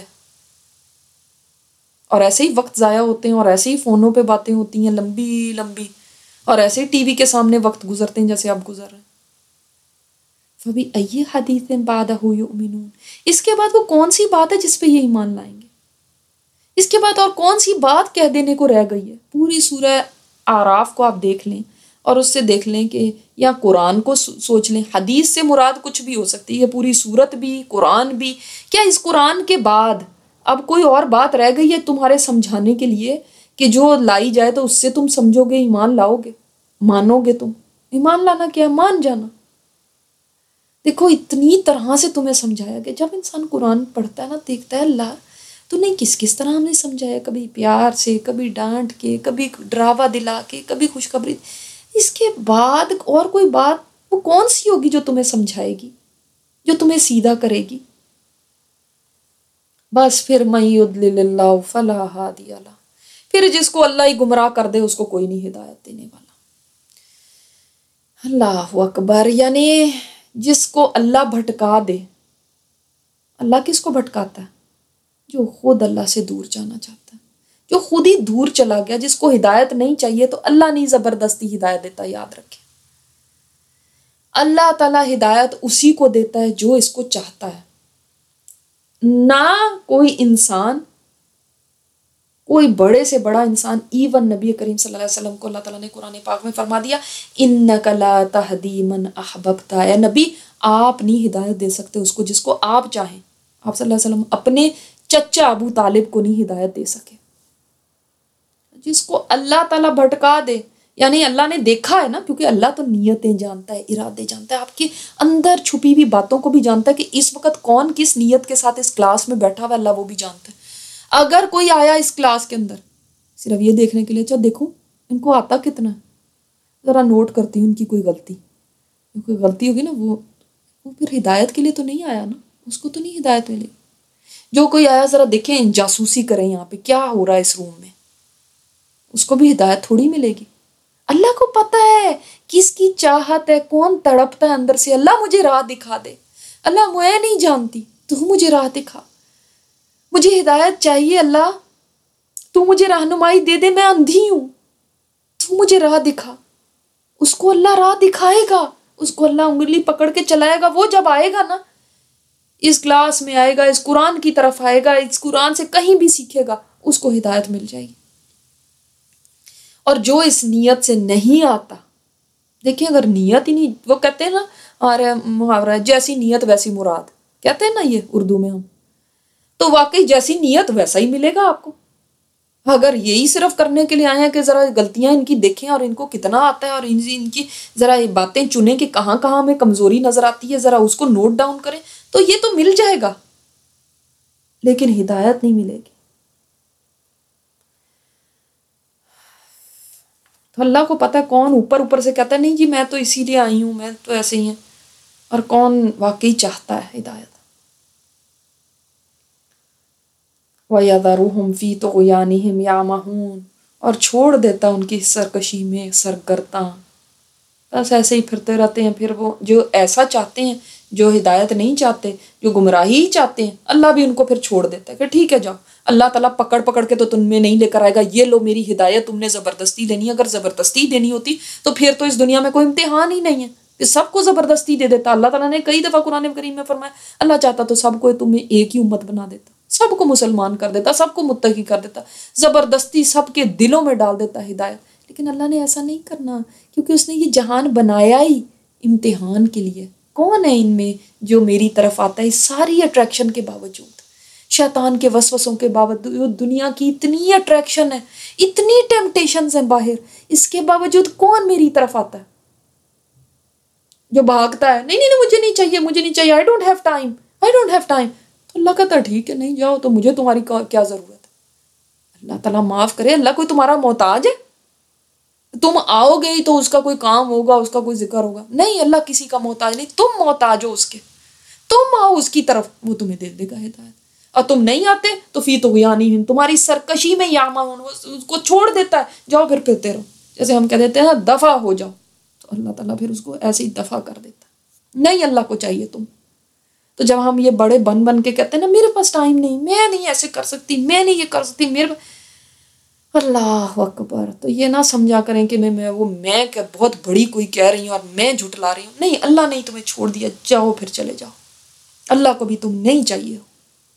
اور ایسے ہی وقت ضائع ہوتے ہیں، اور ایسے ہی فونوں پہ باتیں ہوتی ہیں لمبی لمبی، اور ایسے ہی ٹی وی کے سامنے وقت گزرتے ہیں جیسے اب گزر رہے ہیں۔ فَبِأَيِّ حَدِيثٍ بَعْدَهُ يُؤْمِنُونَ، اس کے بعد وہ کون سی بات ہے جس پہ یہ ایمان لائیں گے؟ اس کے بعد اور کون سی بات کہہ دینے کو رہ گئی ہے؟ پوری سورہ اعراف کو آپ دیکھ لیں اور اس سے دیکھ لیں کہ یا قرآن کو سوچ لیں، حدیث سے مراد کچھ بھی ہو سکتی ہے، پوری سورت بھی، قرآن بھی۔ کیا اس قرآن کے بعد اب کوئی اور بات رہ گئی ہے تمہارے سمجھانے کے لیے کہ جو لائی جائے تو اس سے تم سمجھو گے، ایمان لاؤ گے، مانو گے؟ تم ایمان لانا کیا، مان جانا۔ دیکھو اتنی طرح سے تمہیں سمجھایا گیا۔ جب انسان قرآن پڑھتا ہے نا، دیکھتا ہے اللہ تو نہیں کس طرح ہم نے سمجھایا، کبھی پیار سے، کبھی ڈانٹ کے، کبھی ڈراوا دلا کے، کبھی خوشخبری۔ اس کے بعد اور کوئی بات وہ کون سی ہوگی جو تمہیں سمجھائے گی، جو تمہیں سیدھا کرے گی؟ بس پھر مَن یُضْلِلِ اللَّهُ فَلَا هَادِیَ لَهُ، پھر جس کو اللہ ہی گمراہ کر دے اس کو کوئی نہیں ہدایت دینے والا۔ اللہ اکبر، یعنی جس کو اللہ بھٹکا دے۔ اللہ کس کو بھٹکاتا ہے؟ جو خود اللہ سے دور جانا چاہتا ہے، جو خود ہی دور چلا گیا، جس کو ہدایت نہیں چاہیے تو اللہ نہیں زبردستی ہدایت دیتا، یاد رکھیں۔ اللہ تعالیٰ ہدایت اسی کو دیتا ہے جو اس کو چاہتا ہے۔ نہ کوئی انسان، کوئی بڑے سے بڑا انسان، ایون نبی کریم صلی اللہ علیہ وسلم کو اللہ تعالیٰ نے قرآن پاک میں فرما دیا اِنَّکَ لَا تَهْدِی مَنْ أَحْبَبْتَ، اے نبی آپ نہیں ہدایت دے سکتے اس کو جس کو آپ چاہیں. آپ صلی اللہ علیہ وسلم اپنے چچا ابو طالب کو نہیں ہدایت دے سکے. جس کو اللہ تعالیٰ بھٹکا دے، یعنی اللہ نے دیکھا ہے نا، کیونکہ اللہ تو نیتیں جانتا ہے، ارادے جانتا ہے، آپ کی اندر چھپی ہوئی باتوں کو بھی جانتا ہے کہ اس وقت کون کس نیت کے ساتھ اس کلاس میں بیٹھا ہوا ہے، اللہ وہ بھی جانتا ہے. اگر کوئی آیا اس کلاس کے اندر صرف یہ دیکھنے کے لیے اچھا دیکھو ان کو آتا کتنا ہے، ذرا نوٹ کرتی ہوں ان کی کوئی غلطی ہوگی نا، وہ پھر ہدایت کے لیے تو نہیں آیا نا، اس کو تو نہیں ہدایت ملے گی. جو کوئی آیا ذرا دیکھیں جاسوسی کریں یہاں پہ کیا ہو رہا ہے اس روم میں، اس کو بھی ہدایت تھوڑی ملے گی. اللہ کو پتہ ہے کس کی چاہت ہے، کون تڑپتا ہے اندر سے، اللہ مجھے راہ دکھا دے، اللہ میں نہیں جانتی تو مجھے راہ دکھا، مجھے ہدایت چاہیے، اللہ تو مجھے رہنمائی دے دے، میں اندھی ہوں، تو مجھے راہ دکھا. اس کو اللہ راہ دکھائے گا، اس کو اللہ انگلی پکڑ کے چلائے گا. وہ جب آئے گا نا اس کلاس میں آئے گا، اس قرآن کی طرف آئے گا، اس قرآن سے کہیں بھی سیکھے گا، اس کو ہدایت مل جائے گی. اور جو اس نیت سے نہیں آتا، دیکھیں اگر نیت ہی نہیں، وہ کہتے ہیں نا اور محاورہ جیسی نیت ویسی مراد، کہتے ہیں نا یہ اردو میں ہم، تو واقعی جیسی نیت ویسا ہی ملے گا آپ کو. اگر یہی صرف کرنے کے لیے آئے ہیں کہ ذرا غلطیاں ان کی دیکھیں اور ان کو کتنا آتا ہے اور ان کی ذرا یہ باتیں چنیں کہ کہاں کہاں ہمیں کمزوری نظر آتی ہے، ذرا اس کو نوٹ ڈاؤن کریں، تو یہ تو مل جائے گا، لیکن ہدایت نہیں ملے گی. تو اللہ کو پتہ ہے کون اوپر اوپر سے کہتا ہے نہیں جی میں تو اسی لیے آئی ہوں، میں تو ایسے ہی ہیں، اور کون واقعی چاہتا ہے ہدایت. وَيَذَرُهُمْ فِي طُغْيَانِهِمْ يَعْمَهُونَ، اور چھوڑ دیتا ان کی سرکشی میں سرگرداں، بس ایسے ہی پھرتے رہتے ہیں. پھر وہ جو ایسا چاہتے ہیں، جو ہدایت نہیں چاہتے، جو گمراہی ہی چاہتے ہیں، اللہ بھی ان کو پھر چھوڑ دیتا ہے کہ ٹھیک ہے جاؤ. اللہ تعالیٰ پکڑ پکڑ کے تو تم میں نہیں لے کر آئے گا، یہ لو میری ہدایت تم نے زبردستی لینی ہے. اگر زبردستی دینی ہوتی تو پھر تو اس دنیا میں کوئی امتحان ہی نہیں ہے کہ سب کو زبردستی دے دیتا. اللہ تعالیٰ نے کئی دفعہ قرآن کریم میں فرمایا اللہ چاہتا تو سب کو تمہیں ایک ہی امت بنا دیتا، سب کو مسلمان کر دیتا، سب کو متقی کر دیتا، زبردستی سب کے دلوں میں ڈال دیتا ہدایت. لیکن اللہ نے ایسا نہیں کرنا، کیونکہ اس نے یہ جہان بنایا ہی امتحان کے لیے. کون ہے ان میں جو میری طرف آتا ہے ساری اٹریکشن کے باوجود، شیطان کے وسوسوں کے باوجود، دنیا کی اتنی اٹریکشن ہے، اتنی ٹیمپٹیشنز ہیں باہر، اس کے باوجود کون میری طرف آتا ہے جو بھاگتا ہے نہیں نہیں نہیں مجھے نہیں چاہیے، مجھے نہیں چاہیے، I don't have time, I don't have time. تو اللہ کہتا ہے ٹھیک ہے نہیں جاؤ، تو مجھے تمہاری کیا ضرورت ہے. اللہ تعالیٰ معاف کرے، اللہ کوئی تمہارا محتاج ہے؟ تم آؤ گے ہی تو اس کا کوئی کام ہوگا، اس کا کوئی ذکر ہوگا؟ نہیں، اللہ کسی کا محتاج نہیں، تم محتاج ہو اس کے. تم آؤ اس کی طرف، وہ تمہیں دے دے گا ہدایت. اور تم نہیں آتے تو فی طغیانہم، تمہاری سرکشی میں یعمہون، اس کو چھوڑ دیتا ہے جاؤ پھر پھرتے رہو. جیسے ہم کہہ دیتے ہیں نا دفع ہو جاؤ، تو اللہ تعالیٰ پھر اس کو ایسے ہی دفع کر دیتا ہے. نہیں اللہ کو چاہیے تم. تو جب ہم یہ بڑے بن کے کہتے ہیں نا میرے پاس ٹائم نہیں، میں نہیں ایسے کر سکتی، میں نہیں یہ کر سکتی، میرے اللہ اکبر، تو یہ نہ سمجھا کریں کہ میں کہ بہت بڑی کوئی کہہ رہی ہوں اور میں جھٹلا رہی ہوں. نہیں، اللہ نے تمہیں چھوڑ دیا، جاؤ پھر چلے جاؤ، اللہ کو بھی تم نہیں چاہیے ہو.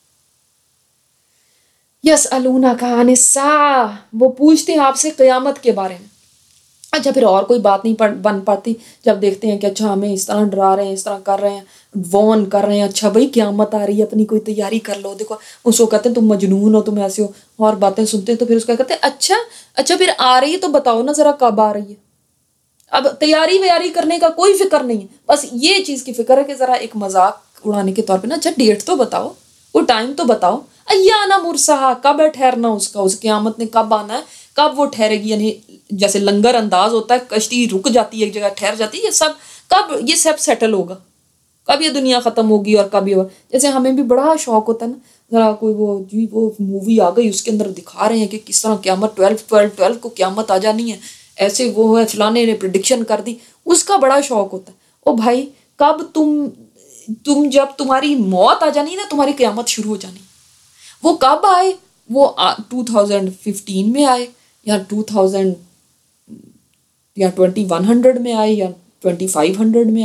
یسألونک عن الساعہ، وہ پوچھتے ہیں آپ سے قیامت کے بارے میں. اچھا پھر اور کوئی بات نہیں بن پاتی جب دیکھتے ہیں کہ اچھا ہمیں اس طرح ڈرا رہے ہیں، اس طرح کر رہے ہیں، وارن کر رہے ہیں، اچھا بھائی قیامت آ رہی ہے، اپنی کوئی تیاری کر لو. دیکھو اس کو کہتے ہیں تم مجنون ہو، تم ایسے ہو، اور باتیں سنتے ہیں. تو پھر اس کو کہتے ہیں اچھا پھر آ رہی ہے تو بتاؤ نا ذرا کب آ رہی ہے. اب تیاری ویاری کرنے کا کوئی فکر نہیں ہے، بس یہ چیز کی فکر ہے کہ ذرا ایک مذاق اڑانے کے طور پہ نا اچھا ڈیٹ تو بتاؤ، وہ ٹائم تو بتاؤ، ایانا مرساہا، کب ہے ٹھہرنا اس کا، اس قیامت نے کب آنا ہے، کب وہ ٹھہرے گی. یعنی جیسے لنگر انداز ہوتا ہے، کشتی رک جاتی ہے ایک جگہ ٹھہر جاتی ہے، یہ سب سیٹل ہوگا، کب یہ دنیا ختم ہوگی اور کب یہ ہوگا. جیسے ہمیں بھی بڑا شوق ہوتا ہے نا ذرا کوئی وہ مووی آ گئی اس کے اندر دکھا رہے ہیں کہ کس طرح قیامت 12 کو قیامت آ جانی ہے، ایسے وہ ہے فلانے نے پریڈکشن کر دی، اس کا بڑا شوق ہوتا ہے. او بھائی کب تم جب تمہاری موت آ جانی نا تمہاری قیامت شروع ہو جانی. وہ کب آئے، وہ 2015 میں آئے یا 2100 میں آئے یا 2500 میں آئے،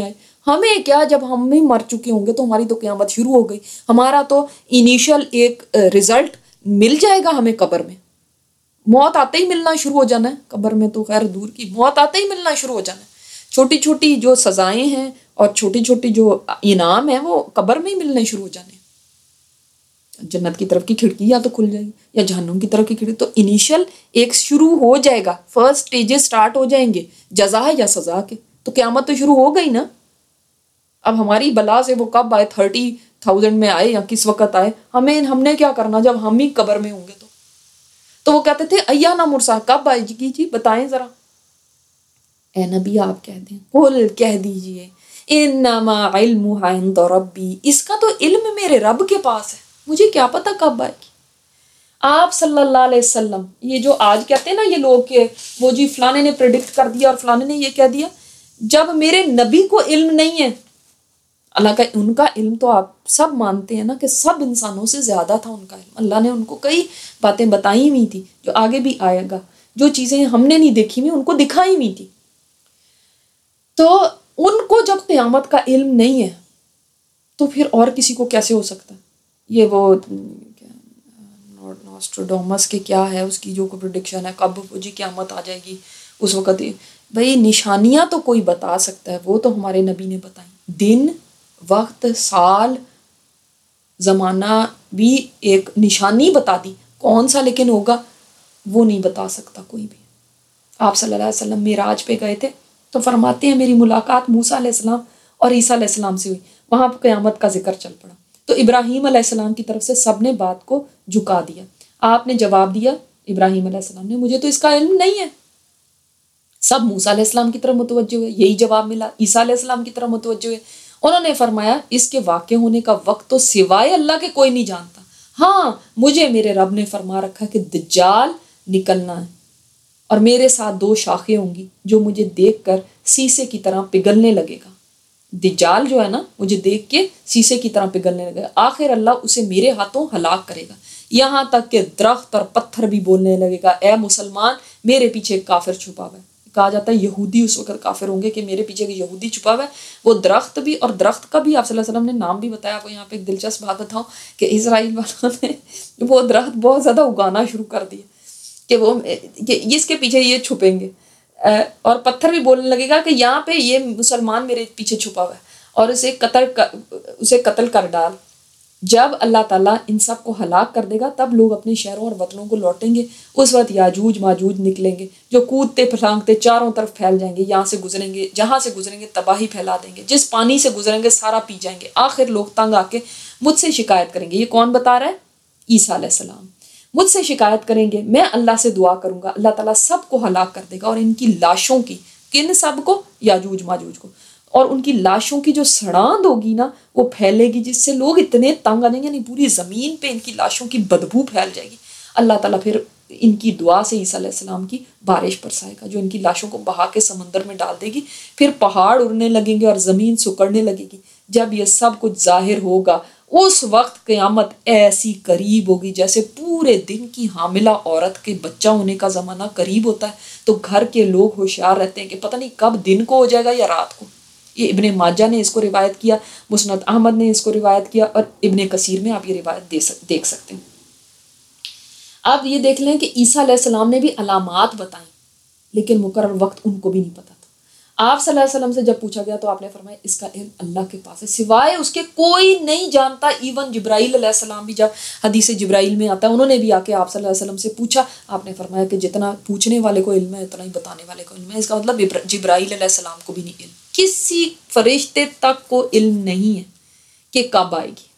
ہمیں کیا، جب ہم بھی مر چکے ہوں گے تو ہماری تو قیامت شروع ہو گئی. ہمارا تو انیشل ایک رزلٹ مل جائے گا ہمیں قبر میں. موت آتے ہی ملنا شروع ہو جانا ہے. قبر میں تو خیر دور کی، موت آتے ہی ملنا شروع ہو جانا ہے. چھوٹی چھوٹی جو سزائیں ہیں اور چھوٹی چھوٹی جو انعام ہیں وہ قبر میں ہی ملنے شروع ہو جانے ہیں. جنت کی طرف کی کھڑکی یا تو کھل جائے گی یا جہنم کی طرف کی کھڑکی. تو انیشل ایک شروع ہو جائے گا، فرسٹ سٹیجز سٹارٹ ہو جائیں گے جزا یا سزا کے. تو قیامت تو شروع ہو گئی نا. اب ہماری بلا سے وہ کب آئے، 30,000 میں آئے یا کس وقت آئے، ہم نے کیا کرنا جب ہم ہی قبر میں ہوں گے. تو وہ کہتے تھے ایانا مرسا، کب آئے گی جی بتائیں ذرا. اے نبی آپ کہہ دیں، قل کہہ دیجئے انما علمها عند ربی، اس کا تو علم میرے رب کے پاس ہے، مجھے کیا پتا کب آئے گی. آپ صلی اللہ علیہ وسلم، یہ جو آج کہتے ہیں نا یہ لوگ کہ وہ جی فلانے نے پریڈکٹ کر دیا اور فلانے نے یہ کہہ دیا، جب میرے نبی کو علم نہیں ہے، اللہ کا ان کا علم تو آپ سب مانتے ہیں نا کہ سب انسانوں سے زیادہ تھا ان کا علم. اللہ نے ان کو کئی باتیں بتائی ہوئی تھی جو آگے بھی آئے گا، جو چیزیں ہم نے نہیں دیکھی ہوئی ان کو دکھائی ہوئی تھی. تو ان کو جب قیامت کا علم نہیں ہے تو پھر اور کسی کو کیسے ہو سکتا ہے. یہ وہ نوسٹراڈامس کے کیا ہے اس کی جو پریڈکشن ہے کب جی قیامت آ جائے گی اس وقت. بھئی نشانیاں تو کوئی بتا سکتا ہے، وہ تو ہمارے نبی نے بتائیں. دن، وقت، سال، زمانہ بھی ایک نشانی بتا دی، کون سا لیکن ہوگا وہ نہیں بتا سکتا کوئی بھی. آپ صلی اللہ علیہ وسلم معراج پہ گئے تھے تو فرماتے ہیں میری ملاقات موسیٰ علیہ السلام اور عیسیٰ علیہ السلام سے ہوئی، وہاں پہ قیامت کا ذکر چل پڑا. تو ابراہیم علیہ السلام کی طرف سے سب نے بات کو جھکا دیا. آپ نے جواب دیا ابراہیم علیہ السلام نے مجھے تو اس کا علم نہیں ہے. سب موسیٰ علیہ السلام کی طرف متوجہ ہوئے، یہی جواب ملا. عیسیٰ علیہ السلام کی طرف متوجہ ہوئے، انہوں نے فرمایا اس کے واقع ہونے کا وقت تو سوائے اللہ کے کوئی نہیں جانتا. ہاں مجھے میرے رب نے فرما رکھا کہ دجال نکلنا ہے اور میرے ساتھ 2 شاخیں ہوں گی جو مجھے دیکھ کر شیشے کی طرح پگھلنے لگے گا. دجال جو ہے نا مجھے دیکھ کے شیشے کی طرح پگھلنے لگے گا. آخر اللہ اسے میرے ہاتھوں ہلاک کرے گا، یہاں تک کہ درخت اور پتھر بھی بولنے لگے گا اے مسلمان میرے پیچھے ایک کافر چھپا ہوا ہے. کہا جاتا ہے یہودی اس وقت کافر ہوں گے کہ میرے پیچھے ایک یہودی چھپا ہوا ہے. وہ درخت بھی، اور درخت کا بھی آپ صلی اللہ علیہ وسلم نے نام بھی بتایا. آپ کو یہاں پہ ایک دلچسپ بات بتاؤں کہ اسرائیل والوں نے وہ درخت بہت زیادہ اگانا شروع کر دیا کہ وہ اس کے پیچھے یہ چھپیں گے. اور پتھر بھی بولنے لگے گا کہ یہاں پہ یہ مسلمان میرے پیچھے چھپا ہوا ہے اور اسے قتل کر ڈال. جب اللہ تعالیٰ ان سب کو ہلاک کر دے گا تب لوگ اپنے شہروں اور وطنوں کو لوٹیں گے. اس وقت یاجوج ماجوج نکلیں گے جو کودتے پھسانگتے چاروں طرف پھیل جائیں گے. یہاں سے گزریں گے، جہاں سے گزریں گے تباہی پھیلا دیں گے. جس پانی سے گزریں گے سارا پی جائیں گے. آخر لوگ تنگ آ کے مجھ سے شکایت کریں گے. یہ کون بتا رہا ہے؟ عیسیٰ علیہ السلام. مجھ سے شکایت کریں گے، میں اللہ سے دعا کروں گا، اللہ تعالیٰ سب کو ہلاک کر دے گا اور ان کی لاشوں کی، کن سب کو؟ یاجوج ماجوج کو. اور ان کی لاشوں کی جو سڑاند ہوگی نا وہ پھیلے گی جس سے لوگ اتنے تنگ آ جائیں گے، یعنی پوری زمین پہ ان کی لاشوں کی بدبو پھیل جائے گی. اللہ تعالیٰ پھر ان کی دعا سے عیسیٰ علیہ السلام کی بارش برسائے گا جو ان کی لاشوں کو بہا کے سمندر میں ڈال دے گی. پھر پہاڑ اڑنے لگیں گے اور زمین سکڑنے لگے گی. جب یہ سب کچھ ظاہر ہوگا اس وقت قیامت ایسی قریب ہوگی جیسے پورے دن کی حاملہ عورت کے بچہ ہونے کا زمانہ قریب ہوتا ہے. تو گھر کے لوگ ہوشیار رہتے ہیں کہ پتہ نہیں کب دن کو ہو جائے گا یا رات کو. یہ ابن ماجہ نے اس کو روایت کیا، مسند احمد نے اس کو روایت کیا اور ابن کثیر میں آپ یہ روایت دیکھ سکتے ہیں. آپ یہ دیکھ لیں کہ عیسیٰ علیہ السلام نے بھی علامات بتائیں لیکن مقرر وقت ان کو بھی نہیں پتا تھا. آپ صلی اللہ علیہ وسلم سے جب پوچھا گیا تو آپ نے فرمایا اس کا علم اللہ کے پاس ہے، سوائے اس کے کوئی نہیں جانتا. ایون جبرائیل علیہ السلام بھی جب حدیث جبرائیل میں آتا ہے انہوں نے بھی آ کے آپ صلی اللہ علیہ وسلم سے پوچھا. آپ نے فرمایا کہ جتنا پوچھنے والے کو علم ہے اتنا ہی بتانے والے کو علم ہے. اس کا مطلب جبرائیل علیہ السلام کو بھی نہیں علم، کسی فرشتے تک کو علم نہیں ہے کہ کب آئے گی.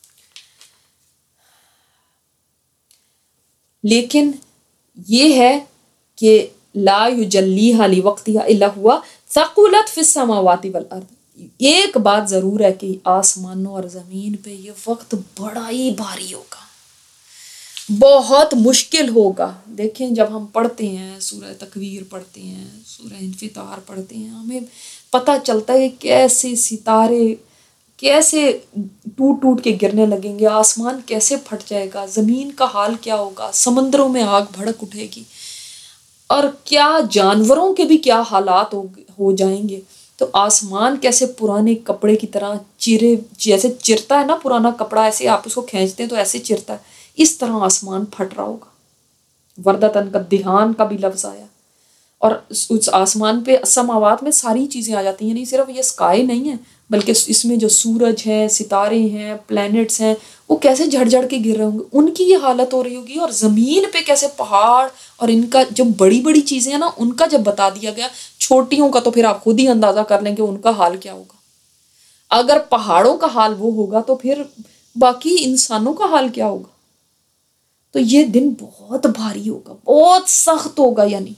لیکن یہ ہے کہ لا یجلیھا لوقتھا الا ھوا ثقلت فی السماوات والارض. ایک بات ضرور ہے کہ آسمانوں اور زمین پہ یہ وقت بڑا ہی بھاری ہوگا، بہت مشکل ہوگا. دیکھیں جب ہم پڑھتے ہیں سورہ تکویر پڑھتے ہیں، سورہ انفطار پڑھتے ہیں، ہمیں پتہ چلتا ہے کیسے ستارے کیسے ٹوٹ ٹوٹ کے گرنے لگیں گے، آسمان کیسے پھٹ جائے گا، زمین کا حال کیا ہوگا، سمندروں میں آگ بھڑک اٹھے گی اور کیا جانوروں کے بھی کیا حالات ہو جائیں گے. تو آسمان کیسے پرانے کپڑے کی طرح چیرے، جیسے چرتا ہے نا پرانا کپڑا، ایسے آپ اس کو کھینچتے ہیں تو ایسے چرتا ہے، اس طرح آسمان پھٹ رہا ہوگا۔ وردتن کا دھیان کا بھی لفظ آیا، اور اس آسمان پہ سماوات میں ساری چیزیں آ جاتی ہیں، نہیں صرف یہ اسکائی نہیں ہے بلکہ اس میں جو سورج ہے، ستارے ہیں، پلینٹس ہیں، وہ کیسے جھڑ جھڑ کے گر رہے ہوں گے، ان کی یہ حالت ہو رہی ہوگی، اور زمین پہ کیسے پہاڑ اور ان کا جو بڑی بڑی چیزیں ہیں نا ان کا جب بتا دیا گیا، چھوٹیوں کا تو پھر آپ خود ہی اندازہ کر لیں کہ ان کا حال کیا ہوگا۔ اگر پہاڑوں کا حال وہ ہوگا تو پھر باقی انسانوں کا حال کیا ہوگا؟ تو یہ دن بہت بھاری ہوگا، بہت سخت ہوگا، یعنی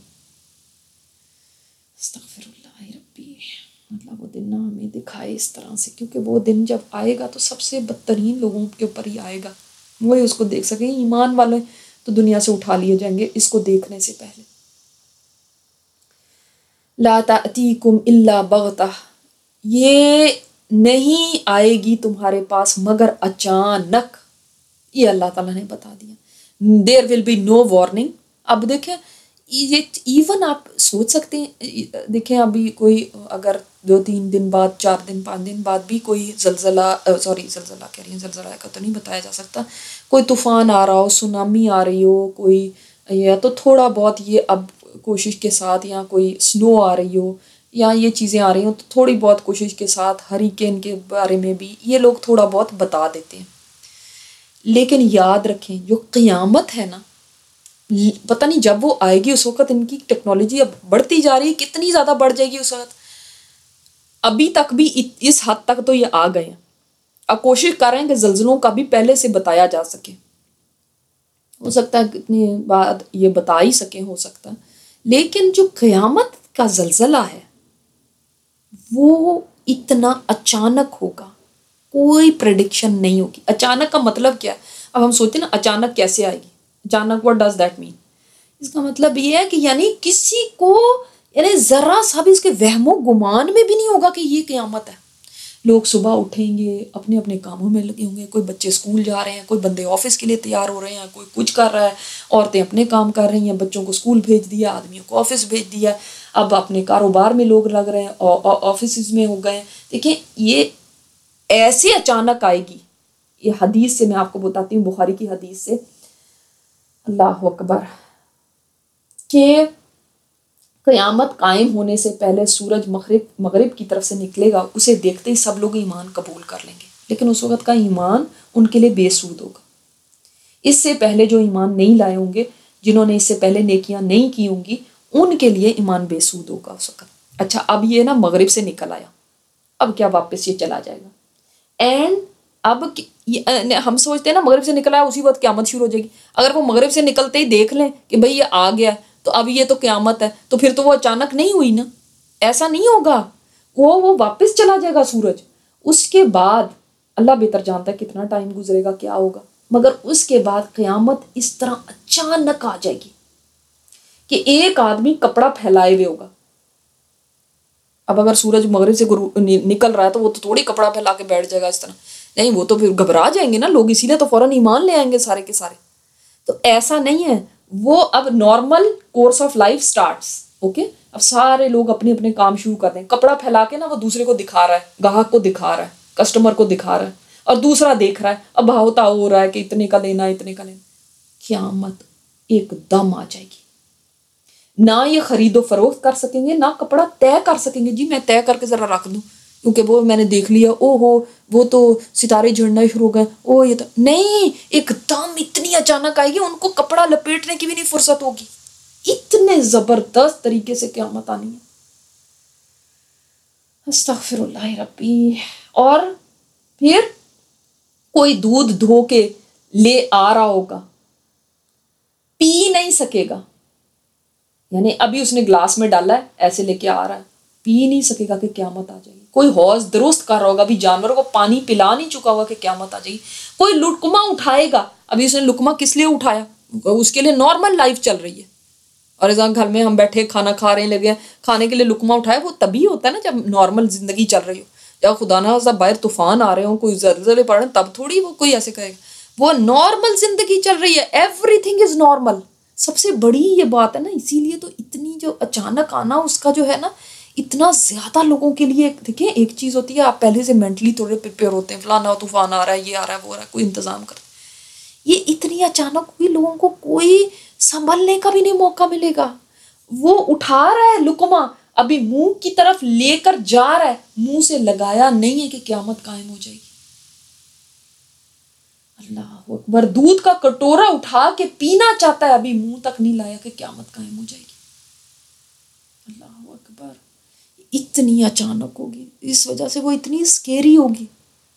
استغفر اللہ ربی، اللہ وہ دن نہ ہمیں دکھائے اس طرح سے، کیونکہ وہ دن جب آئے گا تو سب سے بدترین لوگوں کے اوپر ہی آئے گا، وہی اس کو دیکھ سکیں۔ ایمان والے تو دنیا سے اٹھا لیے جائیں گے اس کو دیکھنے سے پہلے۔ لا تأتیکم الا بغتہ، یہ نہیں آئے گی تمہارے پاس مگر اچانک، یہ اللہ تعالیٰ نے بتا دیا۔ There will be no warning. اب دیکھیں یہ ایون آپ سوچ سکتے ہیں، دیکھیں ابھی کوئی اگر 2-3 دن بعد، 4 دن 5 دن بعد بھی کوئی زلزلہ زلزلہ کہہ رہی ہیں، زلزلہ کا تو نہیں بتایا جا سکتا، کوئی طوفان آ رہا ہو، سونامی آ رہی ہو کوئی، یا تو تھوڑا بہت یہ اب کوشش کے ساتھ، یا کوئی سنو آ رہی ہو یا یہ چیزیں آ رہی ہوں تو تھوڑی بہت کوشش کے ساتھ ہریکین کے بارے میں بھی یہ لوگ تھوڑا بہت بتا دیتے ہیں۔ لیکن یاد رکھیں جو قیامت ہے نا، پتہ نہیں جب وہ آئے گی اس وقت ان کی ٹیکنالوجی اب بڑھتی جا رہی ہے، کتنی زیادہ بڑھ جائے گی اس وقت، ابھی تک بھی اس حد تک تو یہ آ گئے ہیں، اب کوشش کر رہے ہیں کہ زلزلوں کا بھی پہلے سے بتایا جا سکے، ہو سکتا ہے کتنی بعد یہ بتا ہی سکیں، ہو سکتا ہے، لیکن جو قیامت کا زلزلہ ہے وہ اتنا اچانک ہوگا، کوئی پریڈکشن نہیں ہوگی۔ اچانک کا مطلب کیا ہے؟ اب ہم سوچتے ہیں نا اچانک کیسے آئے گی، اچانک what does that mean؟ اس کا مطلب یہ ہے کہ یعنی کسی کو، یعنی ذرا سا بھی اس کے وہم و گمان میں بھی نہیں ہوگا کہ یہ قیامت ہے۔ لوگ صبح اٹھیں گے، اپنے اپنے کاموں میں لگے ہوں گے، کوئی بچے اسکول جا رہے ہیں، کوئی بندے آفس کے لیے تیار ہو رہے ہیں، کوئی کچھ کر رہا ہے، عورتیں اپنے کام کر رہی ہیں، بچوں کو اسکول بھیج دیا، آدمیوں کو آفس بھیج دیا، اب اپنے کاروبار میں لوگ لگ رہے ہیں، آفسز میں ہو گئے ہیں۔ دیکھیں یہ ایسے اچانک آئے گی، یہ حدیث سے میں آپ کو بتاتی ہوں، بخاری کی حدیث سے، اللہ اکبر، کہ قیامت قائم ہونے سے پہلے سورج مغرب کی طرف سے نکلے گا، اسے دیکھتے ہی سب لوگ ایمان قبول کر لیں گے، لیکن اس وقت کا ایمان ان کے لیے بے سود ہوگا۔ اس سے پہلے جو ایمان نہیں لائے ہوں گے، جنہوں نے اس سے پہلے نیکیاں نہیں کی ہوں گی، ان کے لیے ایمان بے سود ہوگا اس وقت۔ اچھا اب یہ نا مغرب سے نکل آیا، اب کیا واپس یہ چلا جائے گا؟ اینڈ اب ہم سوچتے ہیں نا مغرب سے نکل آیا اسی وقت قیامت شروع ہو جائے گی، اگر وہ مغرب سے نکلتے ہی دیکھ لیں کہ بھئی یہ آ گیا تو اب یہ تو قیامت ہے، تو پھر تو وہ اچانک نہیں ہوئی نا، ایسا نہیں ہوگا، وہ واپس چلا جائے گا سورج۔ اس کے بعد اللہ بہتر جانتا ہے کتنا ٹائم گزرے گا، کیا ہوگا، مگر اس کے بعد قیامت اس طرح اچانک آ جائے گی کہ ایک آدمی کپڑا پھیلائے ہوئے ہوگا۔ اب اگر سورج مغرب سے نکل رہا ہے تو وہ تو تھوڑی کپڑا پھیلا کے بیٹھ جائے گا اس طرح، نہیں، وہ تو پھر گھبرا جائیں گے نا لوگ، اسی لیے تو فوراً ایمان لے آئیں گے سارے کے سارے۔ تو ایسا نہیں ہے، وہ اب normal course of life starts, okay, اب سارے لوگ اپنے اپنے کام شروع کر دیں، کپڑا پھیلا کے نا وہ دوسرے کو دکھا رہا ہے، گاہک کو دکھا رہا ہے، کسٹمر کو دکھا رہا ہے، اور دوسرا دیکھ رہا ہے، اب بہاؤتا ہو رہا ہے کہ اتنے کا لینا، اتنے کا لینا۔ قیامت ایک دم آ جائے گی، نہ یہ خرید و فروخت کر سکیں گے، نہ کپڑا طے کر سکیں گے، جی میں طے کر کے ذرا رکھ دوں کیونکہ وہ میں نے دیکھ لیا، او ہو وہ تو ستارے جھڑنا شروع ہو گئے، او یہ تو نہیں، ایک دم اتنی اچانک آئے گی ان کو کپڑا لپیٹنے کی بھی نہیں فرصت ہوگی، اتنے زبردست طریقے سے قیامت آنی ہے۔ استغفر اللہ ربی۔ اور پھر کوئی دودھ دھو کے لے آ رہا ہوگا، پی نہیں سکے گا، یعنی ابھی اس نے گلاس میں ڈالا ہے ایسے لے کے آ رہا ہے، پی نہیں سکے گا کہ قیامت آ جائے گی۔ کوئی حوض درست کر رہا ہوگا، ابھی جانوروں کو پانی پلا نہیں چکا ہوگا کہ قیامت آ جائے گی۔ کوئی لقمہ اٹھائے گا، ابھی اس نے لقمہ کس لیے اٹھایا، اس کے لیے نارمل لائف چل رہی ہے، اور اس گھر میں ہم بیٹھے کھانا کھا رہے ہیں، لگے کھانے کے لیے لقمہ اٹھایا، وہ تبھی ہوتا ہے نا جب نارمل زندگی چل رہی ہو، جب خدا نہ خواستہ باہر طوفان آ رہے ہوں، کوئی زلزلے پڑ رہے ہیں، تب تھوڑی وہ کوئی ایسے کہے گا، وہ نارمل زندگی چل رہی ہے، ایوری تھنگ از نارمل۔ سب سے بڑی یہ بات ہے نا، اسی لیے تو اتنی جو اچانک آنا اس کا جو ہے نا، اتنا زیادہ لوگوں کے لیے. دیکھیں ایک چیز ہوتی ہے آپ پہلے سے مینٹلی تھوڑے پریپیئر ہوتے ہیں، فلانا طوفان آ رہا ہے، یہ آ رہا ہے، وہ آ رہا ہے، کوئی انتظام کر. یہ اتنی اچانک ہوئی، لوگوں کو کوئی سنبھلنے کا بھی نہیں موقع ملے گا. وہ اٹھا رہا ہے لقمہ، ابھی منہ کی طرف لے کر جا رہا ہے، منہ سے لگایا نہیں ہے کہ قیامت قائم ہو جائے گی. اللہ اکبر. دودھ کا کٹورا اٹھا کے پینا چاہتا ہے، ابھی منہ تک نہیں لایا کہ قیامت قائم ہو جائے گی. اللہ اکبر. اتنی اچانک ہوگی، اس وجہ سے وہ اتنی سکیری ہوگی.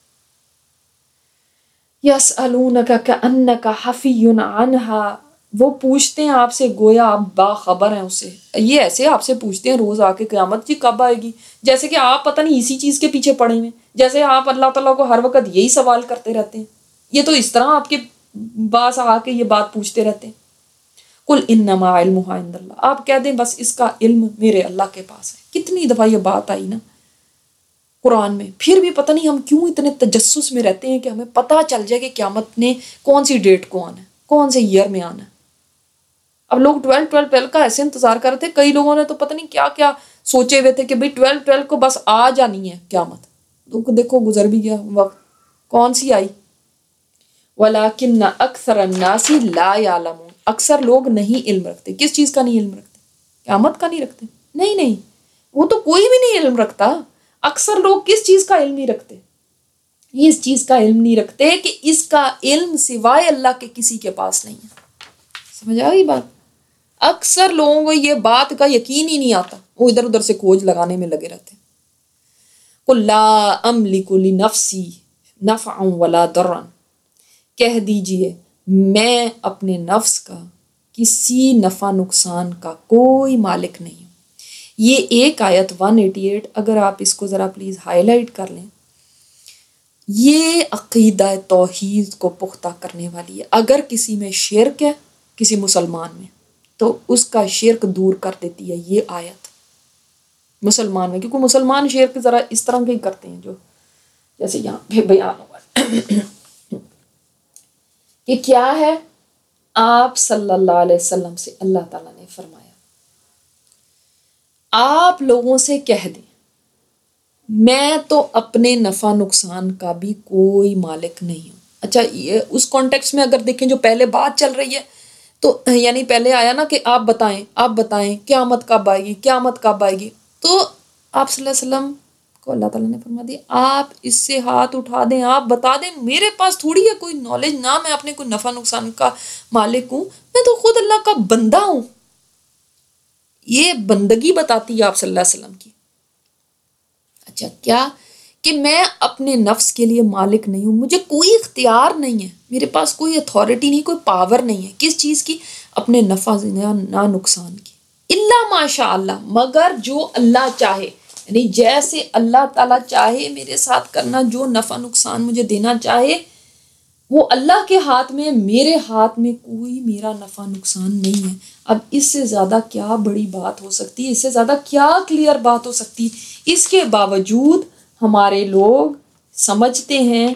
یسألونک کأنک حفی عنہا، وہ پوچھتے ہیں آپ سے گویا آپ باخبر ہیں اسے. یہ ایسے آپ سے پوچھتے ہیں روز آ کے قیامت جی کب آئے گی، جیسے کہ آپ پتہ نہیں اسی چیز کے پیچھے پڑے ہوئے، جیسے آپ اللہ تعالیٰ کو ہر وقت یہی سوال کرتے رہتے ہیں. یہ تو اس طرح آپ کے پاس آ کے یہ بات پوچھتے رہتے ہیں. قل انما علمھا عند اللہ، آپ کہہ دیں بس اس کا علم میرے اللہ کے پاس ہے. کتنی دفعہ یہ بات آئی نا قرآن میں. پھر بھی پتہ نہیں ہم کیوں اتنے تجسس میں رہتے ہیں کہ ہمیں پتہ چل جائے کہ قیامت نے کون سی ڈیٹ کو آنا ہے، کون سے ایئر میں آنا ہے. اب لوگ 12 کا ایسے انتظار کر رہے تھے، کئی لوگوں نے تو پتہ نہیں کیا کیا سوچے ہوئے تھے کہ بھئی 12 کو بس آ جانی ہے قیامت. تو دیکھو گزر بھی گیا وقت، کون سی آئی. وَلَٰكِنَّ أَكْثَرَ النَّاسِ لَا يَعْلَمُونَ، اکثر لوگ نہیں علم رکھتے. کس چیز کا نہیں علم رکھتے؟ قیامت کا نہیں رکھتے. نہیں، وہ تو کوئی بھی نہیں علم رکھتا. اکثر لوگ کس چیز کا علم نہیں رکھتے؟ اس چیز کا علم نہیں رکھتے کہ اس کا علم سوائے اللہ کے کسی کے پاس نہیں ہے. سمجھ آ گئی بات؟ اکثر لوگوں کو یہ بات کا یقین ہی نہیں آتا، وہ ادھر ادھر سے کھوج لگانے میں لگے رہتے ہیں. قُل لَا أَمْلِكُ لِنَفْسِي نَفْعًا وَلَا ضَرًّا، کہہ دیجئے میں اپنے نفس کا کسی نفع نقصان کا کوئی مالک نہیں ہوں. یہ ایک آیت 188 اگر آپ اس کو ذرا پلیز ہائی لائٹ کر لیں، یہ عقیدہ توحید کو پختہ کرنے والی ہے. اگر کسی میں شرک ہے، کسی مسلمان میں، تو اس کا شرک دور کر دیتی ہے یہ آیت مسلمان میں. کیونکہ مسلمان شرک ذرا اس طرح کے ہی کرتے ہیں جو جیسے یہاں پہ بیان ہوا کہ کیا ہے. آپ صلی اللہ علیہ وسلم سے اللہ تعالیٰ نے فرمایا آپ لوگوں سے کہہ دیں میں تو اپنے نفع نقصان کا بھی کوئی مالک نہیں ہوں. اچھا یہ اس کانٹیکس میں اگر دیکھیں جو پہلے بات چل رہی ہے تو یعنی پہلے آیا نا کہ آپ بتائیں قیامت کب آئے گی، قیامت کب آئے گی. تو آپ صلی اللہ علیہ وسلم کو اللہ تعالیٰ نے فرما دیا آپ اس سے ہاتھ اٹھا دیں، آپ بتا دیں میرے پاس تھوڑی ہے کوئی نالج، نہ میں اپنے کوئی نفع نقصان کا مالک ہوں، میں تو خود اللہ کا بندہ ہوں. یہ بندگی بتاتی ہے آپ صلی اللہ علیہ وسلم کی. اچھا کیا کہ میں اپنے نفس کے لیے مالک نہیں ہوں، مجھے کوئی اختیار نہیں ہے، میرے پاس کوئی اتھارٹی نہیں، کوئی پاور نہیں ہے. کس چیز کی؟ اپنے نفع نہ نقصان کی. الا ماشاء اللہ، مگر جو اللہ چاہے، یعنی جیسے اللہ تعالیٰ چاہے میرے ساتھ کرنا، جو نفع نقصان مجھے دینا چاہے وہ اللہ کے ہاتھ میں، میرے ہاتھ میں کوئی میرا نفع نقصان نہیں ہے. اب اس سے زیادہ کیا بڑی بات ہو سکتی ہے، اس سے زیادہ کیا کلیئر بات ہو سکتی ہے. اس کے باوجود ہمارے لوگ سمجھتے ہیں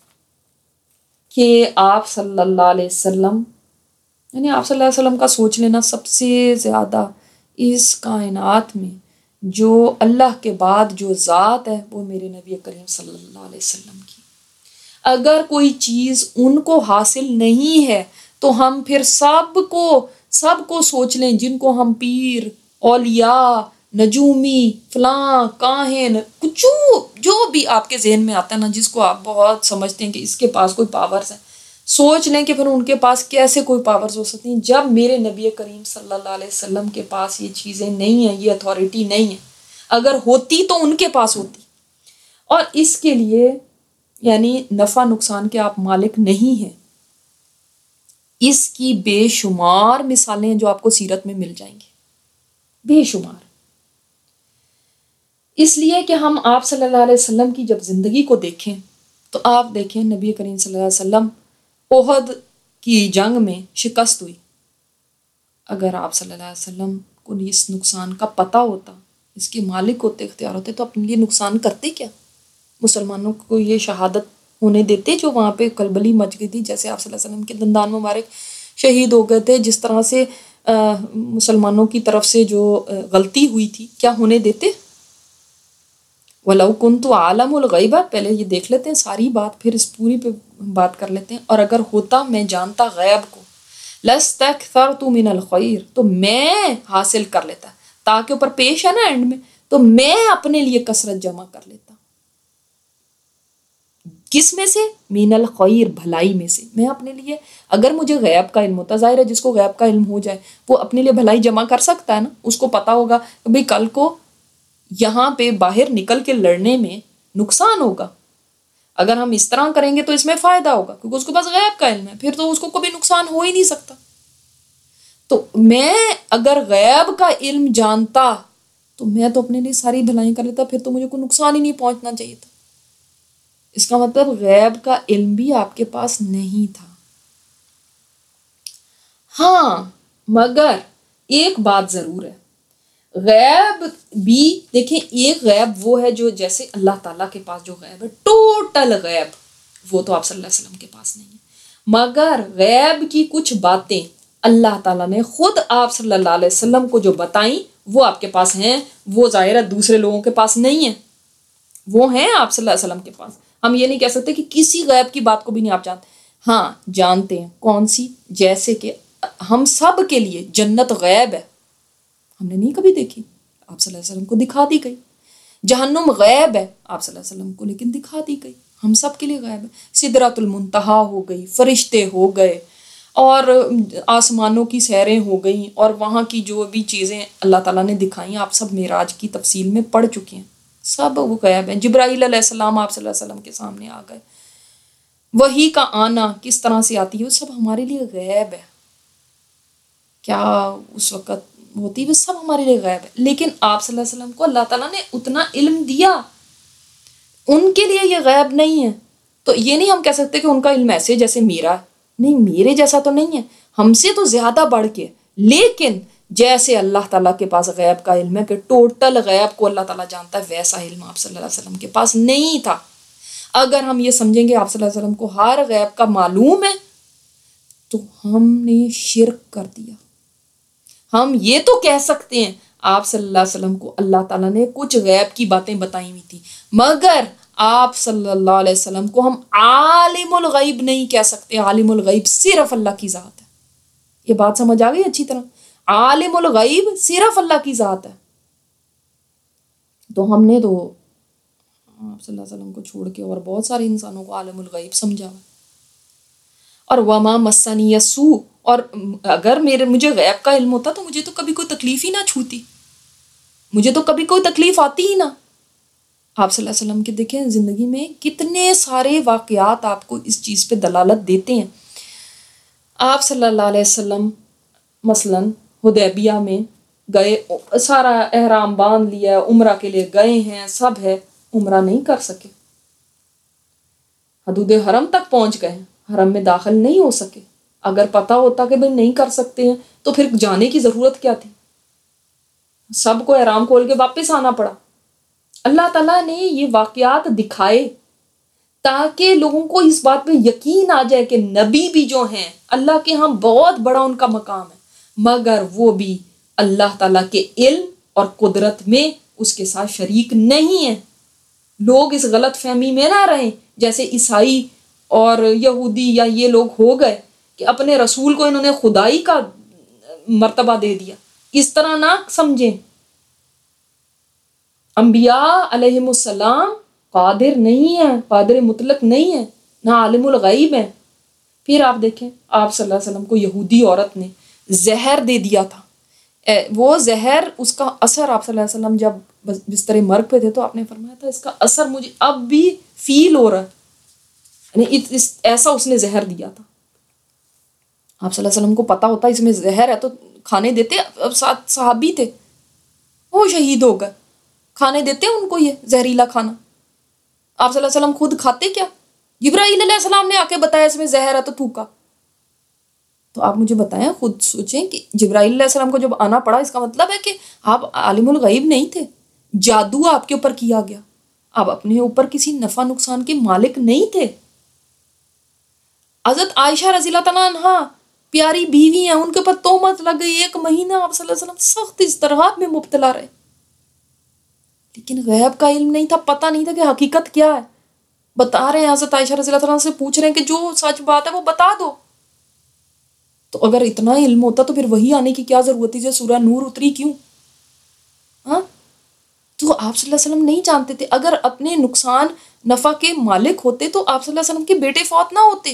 کہ آپ صلی اللہ علیہ وسلم، یعنی آپ صلی اللہ علیہ وسلم کا سوچ لینا سب سے زیادہ اس کائنات میں جو اللہ کے بعد جو ذات ہے وہ میرے نبی کریم صلی اللہ علیہ وسلم کی. اگر کوئی چیز ان کو حاصل نہیں ہے تو ہم پھر سب کو سوچ لیں جن کو ہم پیر، اولیاء، نجومی، فلاں، کاہن، کچھ جو بھی آپ کے ذہن میں آتا ہے نا، جس کو آپ بہت سمجھتے ہیں کہ اس کے پاس کوئی پاورز ہیں، سوچ لیں کہ پھر ان کے پاس کیسے کوئی پاورز ہو سکتی ہیں جب میرے نبی کریم صلی اللہ علیہ وسلم کے پاس یہ چیزیں نہیں ہیں، یہ اتھارٹی نہیں ہے. اگر ہوتی تو ان کے پاس ہوتی. اور اس کے لیے یعنی نفع نقصان کے آپ مالک نہیں ہیں، اس کی بے شمار مثالیں جو آپ کو سیرت میں مل جائیں گی، بے شمار. اس لیے کہ ہم آپ صلی اللہ علیہ وسلم کی جب زندگی کو دیکھیں تو آپ دیکھیں نبی کریم صلی اللہ علیہ وسلم احد کی جنگ میں شکست ہوئی. اگر آپ صلی اللہ علیہ وسلم کو اس نقصان کا پتہ ہوتا، اس کے مالک ہوتے، اختیار ہوتے، تو اپنے لیے نقصان کرتے کیا؟ مسلمانوں کو یہ شہادت ہونے دیتے جو وہاں پہ کلبلی مچ گئی تھی، جیسے آپ صلی اللہ علیہ وسلم کے دندان مبارک شہید ہو گئے تھے، جس طرح سے مسلمانوں کی طرف سے جو غلطی ہوئی تھی، کیا ہونے دیتے؟ وَلَوْ كُنْتُ عَالَمُ الْغَيْبَ، پہلے یہ دیکھ لیتے ہیں ساری بات، پھر اس پوری پہ بات کر لیتے ہیں. اور اگر ہوتا میں جانتا غیب کو، لَاسْتَكْثَرْتُ مِنَ الْخَيْرِ، تو میں حاصل کر لیتا، تاکہ اوپر پیش ہے نا اینڈ میں، تو میں اپنے لیے کثرت جمع کر لیتا. کس میں سے؟ من الخیر، بھلائی میں سے. میں اپنے لیے، اگر مجھے غیب کا علم ہوتا، ظاہر ہے جس کو غیب کا علم ہو جائے وہ اپنے لیے بھلائی جمع کر سکتا ہے نا. اس کو پتا ہوگا کہ بھئی کل کو یہاں پہ باہر نکل کے لڑنے میں نقصان ہوگا، اگر ہم اس طرح کریں گے تو اس میں فائدہ ہوگا، کیونکہ اس کے پاس غیب کا علم ہے، پھر تو اس کو کبھی نقصان ہو ہی نہیں سکتا. تو میں اگر غیب کا علم جانتا تو میں تو اپنے لیے ساری بھلائیں کر لیتا، پھر تو مجھے کوئی نقصان ہی نہیں پہنچنا چاہیے تھا. اس کا مطلب غیب کا علم بھی آپ کے پاس نہیں تھا. ہاں مگر ایک بات ضرور ہے، غیب بھی دیکھیں، ایک غیب وہ ہے جو جیسے اللہ تعالیٰ کے پاس جو غیب ہے ٹوٹل غیب، وہ تو آپ صلی اللہ علیہ وسلم کے پاس نہیں ہے. مگر غیب کی کچھ باتیں اللہ تعالیٰ نے خود آپ صلی اللہ علیہ وسلم کو جو بتائیں وہ آپ کے پاس ہیں، وہ ظاہر ہے دوسرے لوگوں کے پاس نہیں ہیں، وہ ہیں آپ صلی اللہ علیہ وسلم کے پاس. ہم یہ نہیں کہہ سکتے کہ کسی غیب کی بات کو بھی نہیں آپ جانتے. ہاں جانتے ہیں. کون سی؟ جیسے کہ ہم سب کے لیے جنت غیب ہے، ہم نے نہیں کبھی دیکھی، آپ صلی اللہ علیہ وسلم کو دکھا دی گئی. جہنم غیب ہے آپ صلی اللہ علیہ وسلم کو لیکن دکھا دی گئی، ہم سب کے لیے غیب ہے. سدرۃ المنتہا ہو گئی، فرشتے ہو گئے، اور آسمانوں کی سیریں ہو گئیں، اور وہاں کی جو بھی چیزیں اللہ تعالیٰ نے دکھائیں آپ سب معراج کی تفصیل میں پڑھ چکے ہیں، سب وہ غیب ہیں. جبرائیل علیہ السلام آپ صلی اللہ علیہ وسلم کے سامنے آ گئے، وحی کا آنا کس طرح سے آتی ہے وہ سب ہمارے لیے غیب ہے. کیا اس وقت ہوتی ہے وہ سب ہمارے لیے غیب ہے. لیکن آپ صلی اللہ علیہ وسلم کو اللہ تعالیٰ نے اتنا علم دیا، ان کے لیے یہ غیب نہیں ہے. تو یہ نہیں ہم کہہ سکتے کہ ان کا علم ایسے جیسے میرا ہے، نہیں میرے جیسا تو نہیں ہے، ہم سے تو زیادہ بڑھ کے. لیکن جیسے اللہ تعالیٰ کے پاس غیب کا علم ہے کہ ٹوٹل غیب کو اللہ تعالیٰ جانتا ہے، ویسا علم آپ صلی اللہ علیہ وسلم کے پاس نہیں تھا. اگر ہم یہ سمجھیں گے آپ صلی اللہ علیہ وسلم کو ہر غیب کا معلوم ہے تو ہم نے شرک کر دیا. ہم یہ تو کہہ سکتے ہیں آپ صلی اللہ علیہ وسلم کو اللہ تعالیٰ نے کچھ غیب کی باتیں بتائی ہوئی تھی، مگر آپ صلی اللہ علیہ وسلم کو ہم عالم الغیب نہیں کہہ سکتے. عالم الغیب صرف اللہ کی ذات ہے. یہ بات سمجھ آ گئی اچھی طرح؟ عالم الغیب صرف اللہ کی ذات ہے. تو ہم نے تو آپ صلی اللہ علیہ وسلم کو چھوڑ کے اور بہت سارے انسانوں کو عالم الغیب سمجھا. اور وما مسنی السوء، اور اگر مجھے غیب کا علم ہوتا تو مجھے تو کبھی کوئی تکلیف ہی نہ چھوتی، مجھے تو کبھی کوئی تکلیف آتی ہی نہ. آپ صلی اللہ علیہ وسلم کے دیکھیں زندگی میں کتنے سارے واقعات آپ کو اس چیز پہ دلالت دیتے ہیں. آپ صلی اللہ علیہ وسلم مثلاً حدیبیہ میں گئے، سارا احرام باندھ لیا، عمرہ کے لیے گئے ہیں، سب ہے، عمرہ نہیں کر سکے. حدود حرم تک پہنچ گئے، حرم میں داخل نہیں ہو سکے. اگر پتہ ہوتا کہ بھئی نہیں کر سکتے ہیں تو پھر جانے کی ضرورت کیا تھی؟ سب کو احرام کھول کے واپس آنا پڑا. اللہ تعالیٰ نے یہ واقعات دکھائے تاکہ لوگوں کو اس بات پہ یقین آ جائے کہ نبی بھی جو ہیں اللہ کے ہاں بہت بڑا ان کا مقام ہے، مگر وہ بھی اللہ تعالیٰ کے علم اور قدرت میں اس کے ساتھ شریک نہیں ہیں. لوگ اس غلط فہمی میں نہ رہیں جیسے عیسائی اور یہودی یا یہ لوگ ہو گئے کہ اپنے رسول کو انہوں نے خدائی کا مرتبہ دے دیا. اس طرح نہ سمجھیں. انبیاء علیہم السلام قادر نہیں ہیں، قادر مطلق نہیں ہیں، نہ عالم الغیب ہیں. پھر آپ دیکھیں آپ صلی اللہ علیہ وسلم کو یہودی عورت نے زہر دے دیا تھا. وہ زہر، اس کا اثر آپ صلی اللہ علیہ وسلم جب بستر مرگ پہ تھے تو آپ نے فرمایا تھا اس کا اثر مجھے اب بھی فیل ہو رہا ہے، یعنی ایسا اس نے زہر دیا تھا. آپ صلی اللہ علیہ وسلم کو پتا ہوتا اس میں زہر ہے تو کھانے دیتے. اب ساتھ صحابی تھے وہ شہید ہو گئے، کھانے دیتے ان کو یہ زہریلا کھانا. آپ صلی اللہ علیہ وسلم خود کھاتے کیا؟ جبرائیل علیہ السلام نے آ کے بتایا اس میں زہر ہے تو تھوکا. تو آپ مجھے بتائیں، خود سوچیں کہ جبرائیل علیہ السلام کو جب آنا پڑا اس کا مطلب ہے کہ آپ عالم الغیب نہیں تھے، جادو آپ کے اوپر کیا گیا، آپ اپنے اوپر کسی نفع نقصان کے مالک نہیں تھے. حضرت عائشہ رضی اللہ تعالیٰ عنہا پیاری بیوی ہیں، ان کے اوپر تہمت لگ گئی، 1 مہینہ آپ صلی اللہ علیہ وسلم سخت اضطراب میں مبتلا رہے. لیکن غیب کا علم نہیں تھا، پتہ نہیں تھا کہ حقیقت کیا ہے. بتا رہے ہیں حضرت عائشہ رضی اللہ تعالیٰ سے پوچھ رہے ہیں کہ جو سچ بات ہے وہ بتا دو. تو اگر اتنا علم ہوتا تو پھر وہی آنے کی کیا ضرورت تھی؟ جو سورہ نور اتری کیوں؟ ہاں، تو آپ صلی اللہ علیہ وسلم نہیں جانتے تھے. اگر اپنے نقصان نفع کے مالک ہوتے تو آپ صلی اللہ علیہ وسلم کے بیٹے فوت نہ ہوتے.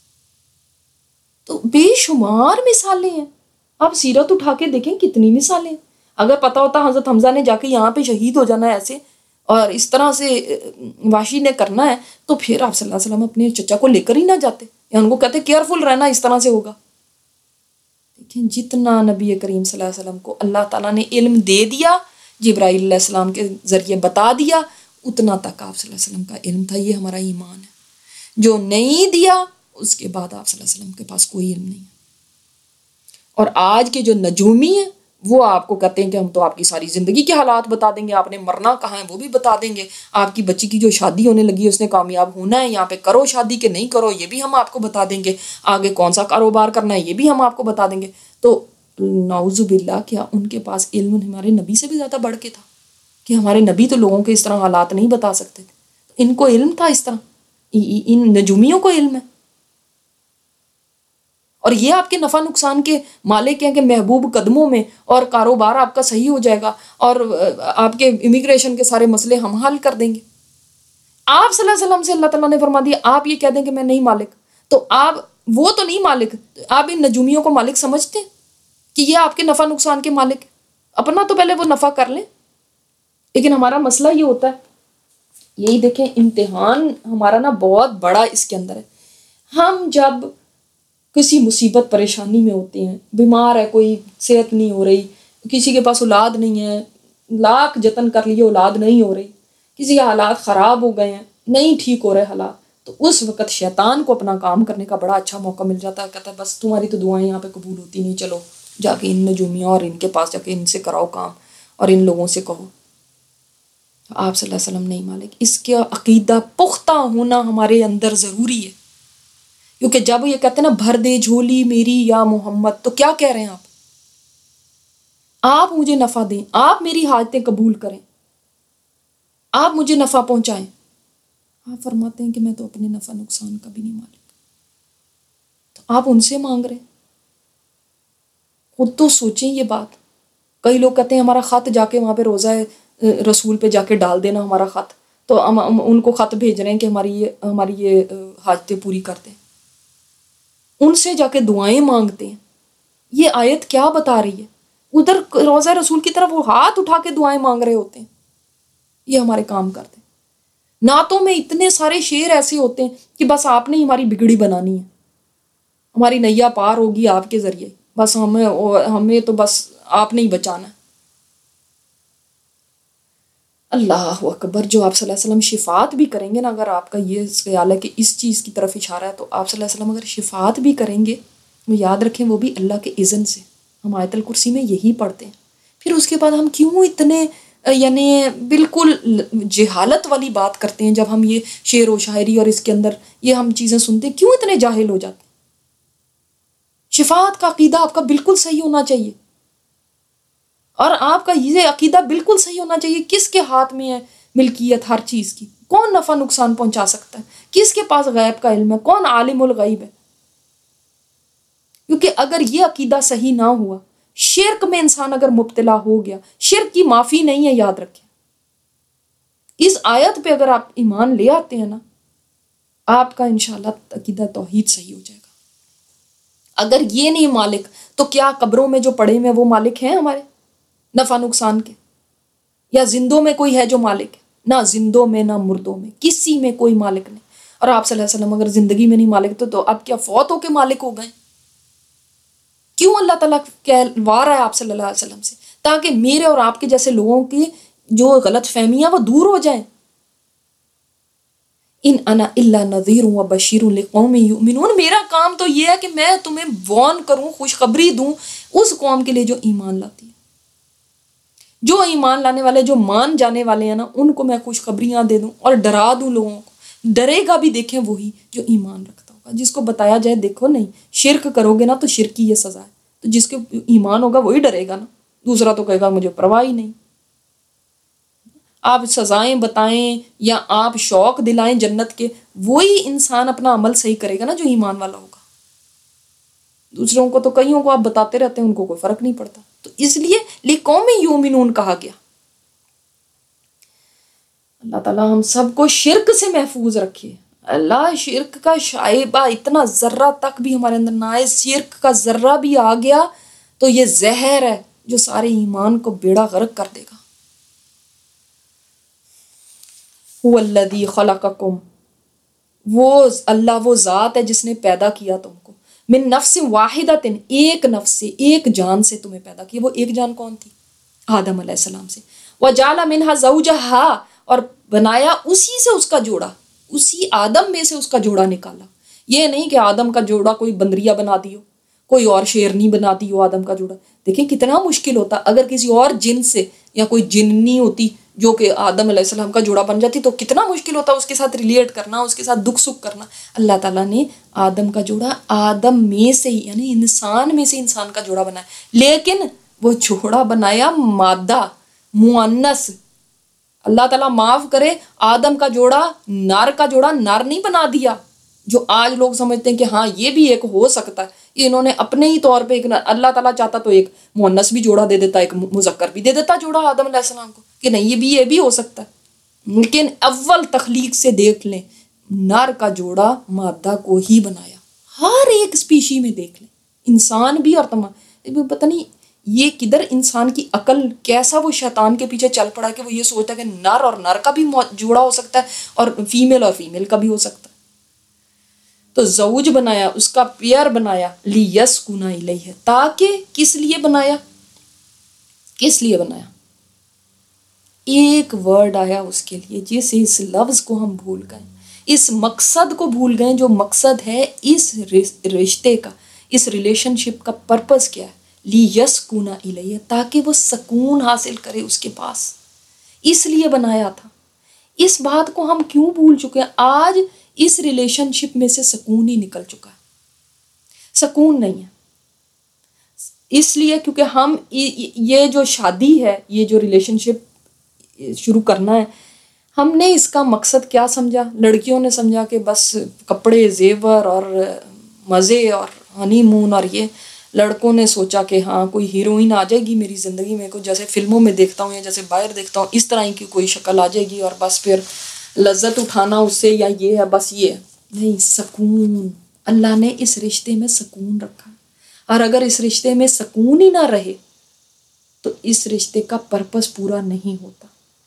تو بے شمار مثالیں ہیں، آپ سیرت اٹھا کے دیکھیں کتنی مثالیں ہیں. اگر پتہ ہوتا حضرت حمزہ نے جا کے یہاں پہ شہید ہو جانا ہے ایسے اور اس طرح سے واشی نے کرنا ہے، تو پھر آپ صلی اللہ علیہ وسلم اپنے چچا کو لے کر ہی نہ جاتے، یا ان کو کہتے کیئرفل رہنا، اس طرح سے ہوگا. دیکھیں جتنا نبی کریم صلی اللہ علیہ وسلم کو اللہ تعالیٰ نے علم دے دیا، جبرائیل علیہ السلام کے ذریعے بتا دیا، اتنا تک آپ صلی اللہ علیہ وسلم کا علم تھا. یہ ہمارا ایمان ہے. جو نہیں دیا اس کے بعد آپ صلی اللہ علیہ وسلم کے پاس کوئی علم نہیں ہے. اور آج کے جو نجومی ہیں وہ آپ کو کہتے ہیں کہ ہم تو آپ کی ساری زندگی کے حالات بتا دیں گے، آپ نے مرنا کہاں ہے وہ بھی بتا دیں گے، آپ کی بچی کی جو شادی ہونے لگی ہے اس نے کامیاب ہونا ہے، یہاں پہ کرو شادی کہ نہیں کرو یہ بھی ہم آپ کو بتا دیں گے، آگے کون سا کاروبار کرنا ہے یہ بھی ہم آپ کو بتا دیں گے. تو نعوذ باللہ، کیا ان کے پاس علم ہمارے نبی سے بھی زیادہ بڑھ کے تھا؟ کہ ہمارے نبی تو لوگوں کے اس طرح حالات نہیں بتا سکتے تھے، ان کو علم تھا اس طرح، ان نجومیوں کو علم ہے. اور یہ آپ کے نفع نقصان کے مالک ہیں کہ محبوب قدموں میں، اور کاروبار آپ کا صحیح ہو جائے گا، اور آپ کے امیگریشن کے سارے مسئلے ہم حل کر دیں گے. آپ صلی اللہ علیہ وسلم سے اللہ تعالیٰ نے فرما دیا آپ یہ کہہ دیں کہ میں نہیں مالک، تو آپ وہ تو نہیں مالک، آپ ان نجومیوں کو مالک سمجھتے ہیں کہ یہ آپ کے نفع نقصان کے مالک؟ اپنا تو پہلے وہ نفع کر لیں. لیکن ہمارا مسئلہ یہ ہوتا ہے، یہی دیکھیں امتحان ہمارا نا بہت بڑا اس کے اندر ہے. ہم جب کسی مصیبت پریشانی میں ہوتے ہیں، بیمار ہے کوئی، صحت نہیں ہو رہی، کسی کے پاس اولاد نہیں ہے، لاکھ جتن کر لیے اولاد نہیں ہو رہی، کسی کے حالات خراب ہو گئے ہیں، نہیں ٹھیک ہو رہے حالات، تو اس وقت شیطان کو اپنا کام کرنے کا بڑا اچھا موقع مل جاتا ہے. کہتا ہے بس تمہاری تو دعائیں یہاں پہ قبول ہوتی نہیں، چلو جا کے ان نجومیوں اور ان کے پاس جا کے ان سے کراؤ کام اور ان لوگوں سے کہو. آپ صلی اللہ علیہ وسلم نہیں مالک. اس کا عقیدہ پختہ ہونا ہمارے اندر ضروری ہے، کیونکہ جب یہ کہتے ہیں نا بھر دے جھولی میری یا محمد، تو کیا کہہ رہے ہیں آپ مجھے نفع دیں، آپ میری حاجتیں قبول کریں، آپ مجھے نفع پہنچائیں. آپ فرماتے ہیں کہ میں تو اپنے نفع نقصان کا بھی نہیں مالک. تو آپ ان سے مانگ رہے ہیں. خود تو سوچیں یہ بات. کئی لوگ کہتے ہیں ہمارا خط جا کے وہاں پہ روزہ رسول پہ جا کے ڈال دینا ہمارا خط، تو ہم ان کو خط بھیج رہے ہیں کہ ہماری یہ حاجتیں پوری کر دیں. ان سے جا کے دعائیں مانگتے ہیں. یہ آیت کیا بتا رہی ہے؟ ادھر روزہ رسول کی طرف وہ ہاتھ اٹھا کے دعائیں مانگ رہے ہوتے ہیں. یہ ہمارے کام کرتے ہیں. نعتوں میں اتنے سارے شعر ایسے ہوتے ہیں کہ بس آپ نے ہماری بگڑی بنانی ہے، ہماری نیا پار ہوگی آپ کے ذریعے، بس ہمیں تو بس آپ نے ہی بچانا ہے. اللہ اکبر. جو آپ صلی اللہ علیہ وسلم شفاعت بھی کریں گے نا، اگر آپ کا یہ خیال ہے کہ اس چیز کی طرف اشارہ ہے، تو آپ صلی اللہ علیہ وسلم اگر شفاعت بھی کریں گے تو یاد رکھیں وہ بھی اللہ کے اذن سے. ہم آیت الکرسی میں یہی پڑھتے ہیں. پھر اس کے بعد ہم کیوں اتنے یعنی بالکل جہالت والی بات کرتے ہیں؟ جب ہم یہ شعر و شاعری اور اس کے اندر یہ ہم چیزیں سنتے ہیں، کیوں اتنے جاہل ہو جاتے ہیں؟ شفاعت کا عقیدہ آپ کا بالکل صحیح ہونا چاہیے، اور آپ کا یہ عقیدہ بالکل صحیح ہونا چاہیے کس کے ہاتھ میں ہے ملکیت ہر چیز کی، کون نفع نقصان پہنچا سکتا ہے، کس کے پاس غیب کا علم ہے، کون عالم الغیب ہے. کیونکہ اگر یہ عقیدہ صحیح نہ ہوا، شرک میں انسان اگر مبتلا ہو گیا، شرک کی معافی نہیں ہے، یاد رکھیں. اس آیت پہ اگر آپ ایمان لے آتے ہیں نا، آپ کا انشاءاللہ عقیدہ توحید صحیح ہو جائے گا. اگر یہ نہیں مالک، تو کیا قبروں میں جو پڑے ہوئے وہ مالک ہیں ہمارے نفع نقصان کے؟ یا زندوں میں کوئی ہے جو مالک ہے؟ نہ زندوں میں نہ مردوں میں کسی میں کوئی مالک نہیں. اور آپ صلی اللہ علیہ وسلم اگر زندگی میں نہیں مالک تو اب کیا فوت ہو کے مالک ہو گئے؟ کیوں اللہ تعالیٰ کہلوا رہا ہے آپ صلی اللہ علیہ وسلم سے؟ تاکہ میرے اور آپ کے جیسے لوگوں کی جو غلط فہمیاں وہ دور ہو جائیں. ان انا الا نذیر و بشیر لقوم یؤمنون. میرا کام تو یہ ہے کہ میں تمہیں وارن کروں، خوشخبری دوں اس قوم کے لیے جو ایمان لاتی ہے. جو ایمان لانے والے، جو مان جانے والے ہیں نا، ان کو میں خوشخبریاں دے دوں اور ڈرا دوں لوگوں کو. ڈرے گا بھی دیکھیں وہی جو ایمان رکھتا ہوگا. جس کو بتایا جائے دیکھو نہیں شرک کرو گے نا تو شرک کی یہ سزا ہے، تو جس کے ایمان ہوگا وہی ڈرے گا نا، دوسرا تو کہے گا مجھے پرواہ ہی نہیں. آپ سزائیں بتائیں یا آپ شوق دلائیں جنت کے، وہی انسان اپنا عمل صحیح کرے گا نا جو ایمان والا ہوگا۔ دوسروں کو تو کئیوں کو آپ بتاتے رہتے ہیں، ان کو کوئی فرق نہیں پڑتا۔ تو اس لیے لِقَوْمٍ یُؤْمِنُونَ کہا گیا۔ اللہ تعالیٰ ہم سب کو شرک سے محفوظ رکھے۔ اللہ شرک کا شائبہ اتنا ذرہ تک بھی ہمارے اندر نہ آئے۔ شرک کا ذرہ بھی آ گیا تو یہ زہر ہے جو سارے ایمان کو بیڑا غرق کر دے گا۔ هُوَ الَّذِي خَلَقَكُمْ، وہ اللہ وہ ذات ہے جس نے پیدا کیا تم کو، من نفس واحدۃ، ایک نفس سے، ایک جان سے تمہیں پیدا کیا۔ وہ ایک جان کون تھی؟ آدم علیہ السلام سے۔ وَجَعَلَ مِنْهَا زَوْجَهَا، اور بنایا اسی سے اس کا جوڑا، اسی آدم میں سے اس کا جوڑا نکالا۔ یہ نہیں کہ آدم کا جوڑا کوئی بندریا بنا دیو، کوئی اور شیرنی بنا دیو آدم کا جوڑا۔ دیکھیں کتنا مشکل ہوتا اگر کسی اور جن سے یا کوئی جننی ہوتی جو کہ آدم علیہ السلام کا جوڑا بن جاتی، تو کتنا مشکل ہوتا اس کے ساتھ ریلیٹ کرنا، اس کے ساتھ دکھ سکھ کرنا۔ اللہ تعالیٰ نے آدم کا جوڑا آدم میں سے ہی، یعنی انسان میں سے انسان کا جوڑا بنایا، لیکن وہ جوڑا بنایا مادہ، مؤنث۔ اللہ تعالیٰ معاف کرے، آدم کا جوڑا نر کا جوڑا نر نہیں بنا دیا، جو آج لوگ سمجھتے ہیں کہ ہاں یہ بھی ایک ہو سکتا ہے۔ انہوں نے اپنے ہی طور پہ اللہ تعالیٰ چاہتا تو ایک مؤنث بھی جوڑا دے دیتا، ایک مذکر بھی دے دیتا جوڑا آدم علیہ السلام کو، کہ نہیں یہ بھی ہو سکتا ہے۔ لیکن اول تخلیق سے دیکھ لیں، نر کا جوڑا مادہ کو ہی بنایا۔ ہر ایک اسپیشی میں دیکھ لیں، انسان بھی اور تمام، پتہ نہیں یہ کدھر انسان کی عقل کیسا وہ شیطان کے پیچھے چل پڑا کہ وہ یہ سوچتا ہے کہ نر اور نر کا بھی جوڑا ہو سکتا ہے اور فیمیل کا بھی ہو سکتا ہے۔ تو زوج بنایا، اس کا پیئر بنایا، لیسکن الیہ، تاکہ کس لیے بنایا؟ کس لیے بنایا؟ ایک ورڈ آیا اس کے لیے، جس اس لفظ کو ہم بھول گئے، اس مقصد کو بھول گئے جو مقصد ہے اس رشتے کا، اس ریلیشن شپ کا پرپس کیا ہے؟ لیسکن الیہ، تاکہ وہ سکون حاصل کرے اس کے پاس، اس لیے بنایا تھا۔ اس بات کو ہم کیوں بھول چکے ہیں؟ آج اس ریلیشن شپ میں سے سکون ہی نکل چکا ہے، سکون نہیں ہے۔ اس لیے کیونکہ ہم یہ جو شادی ہے، یہ جو ریلیشن شپ شروع کرنا ہے، ہم نے اس کا مقصد کیا سمجھا؟ لڑکیوں نے سمجھا کہ بس کپڑے، زیور اور مزے اور ہنی مون، اور یہ لڑکوں نے سوچا کہ ہاں کوئی ہیروئن آ جائے گی میری زندگی میں، کوئی جیسے فلموں میں دیکھتا ہوں یا جیسے باہر دیکھتا ہوں اس طرح کی کوئی شکل آ جائے گی اور بس پھر لذت اٹھانا اس سے، یا یہ ہے بس یہ ہے۔ نہیں، سکون، اللہ نے اس رشتے میں سکون رکھا، اور اگر اس رشتے میں سکون ہی نہ رہے تو اس رشتے کا پرپس پورا نہیں ہوتا۔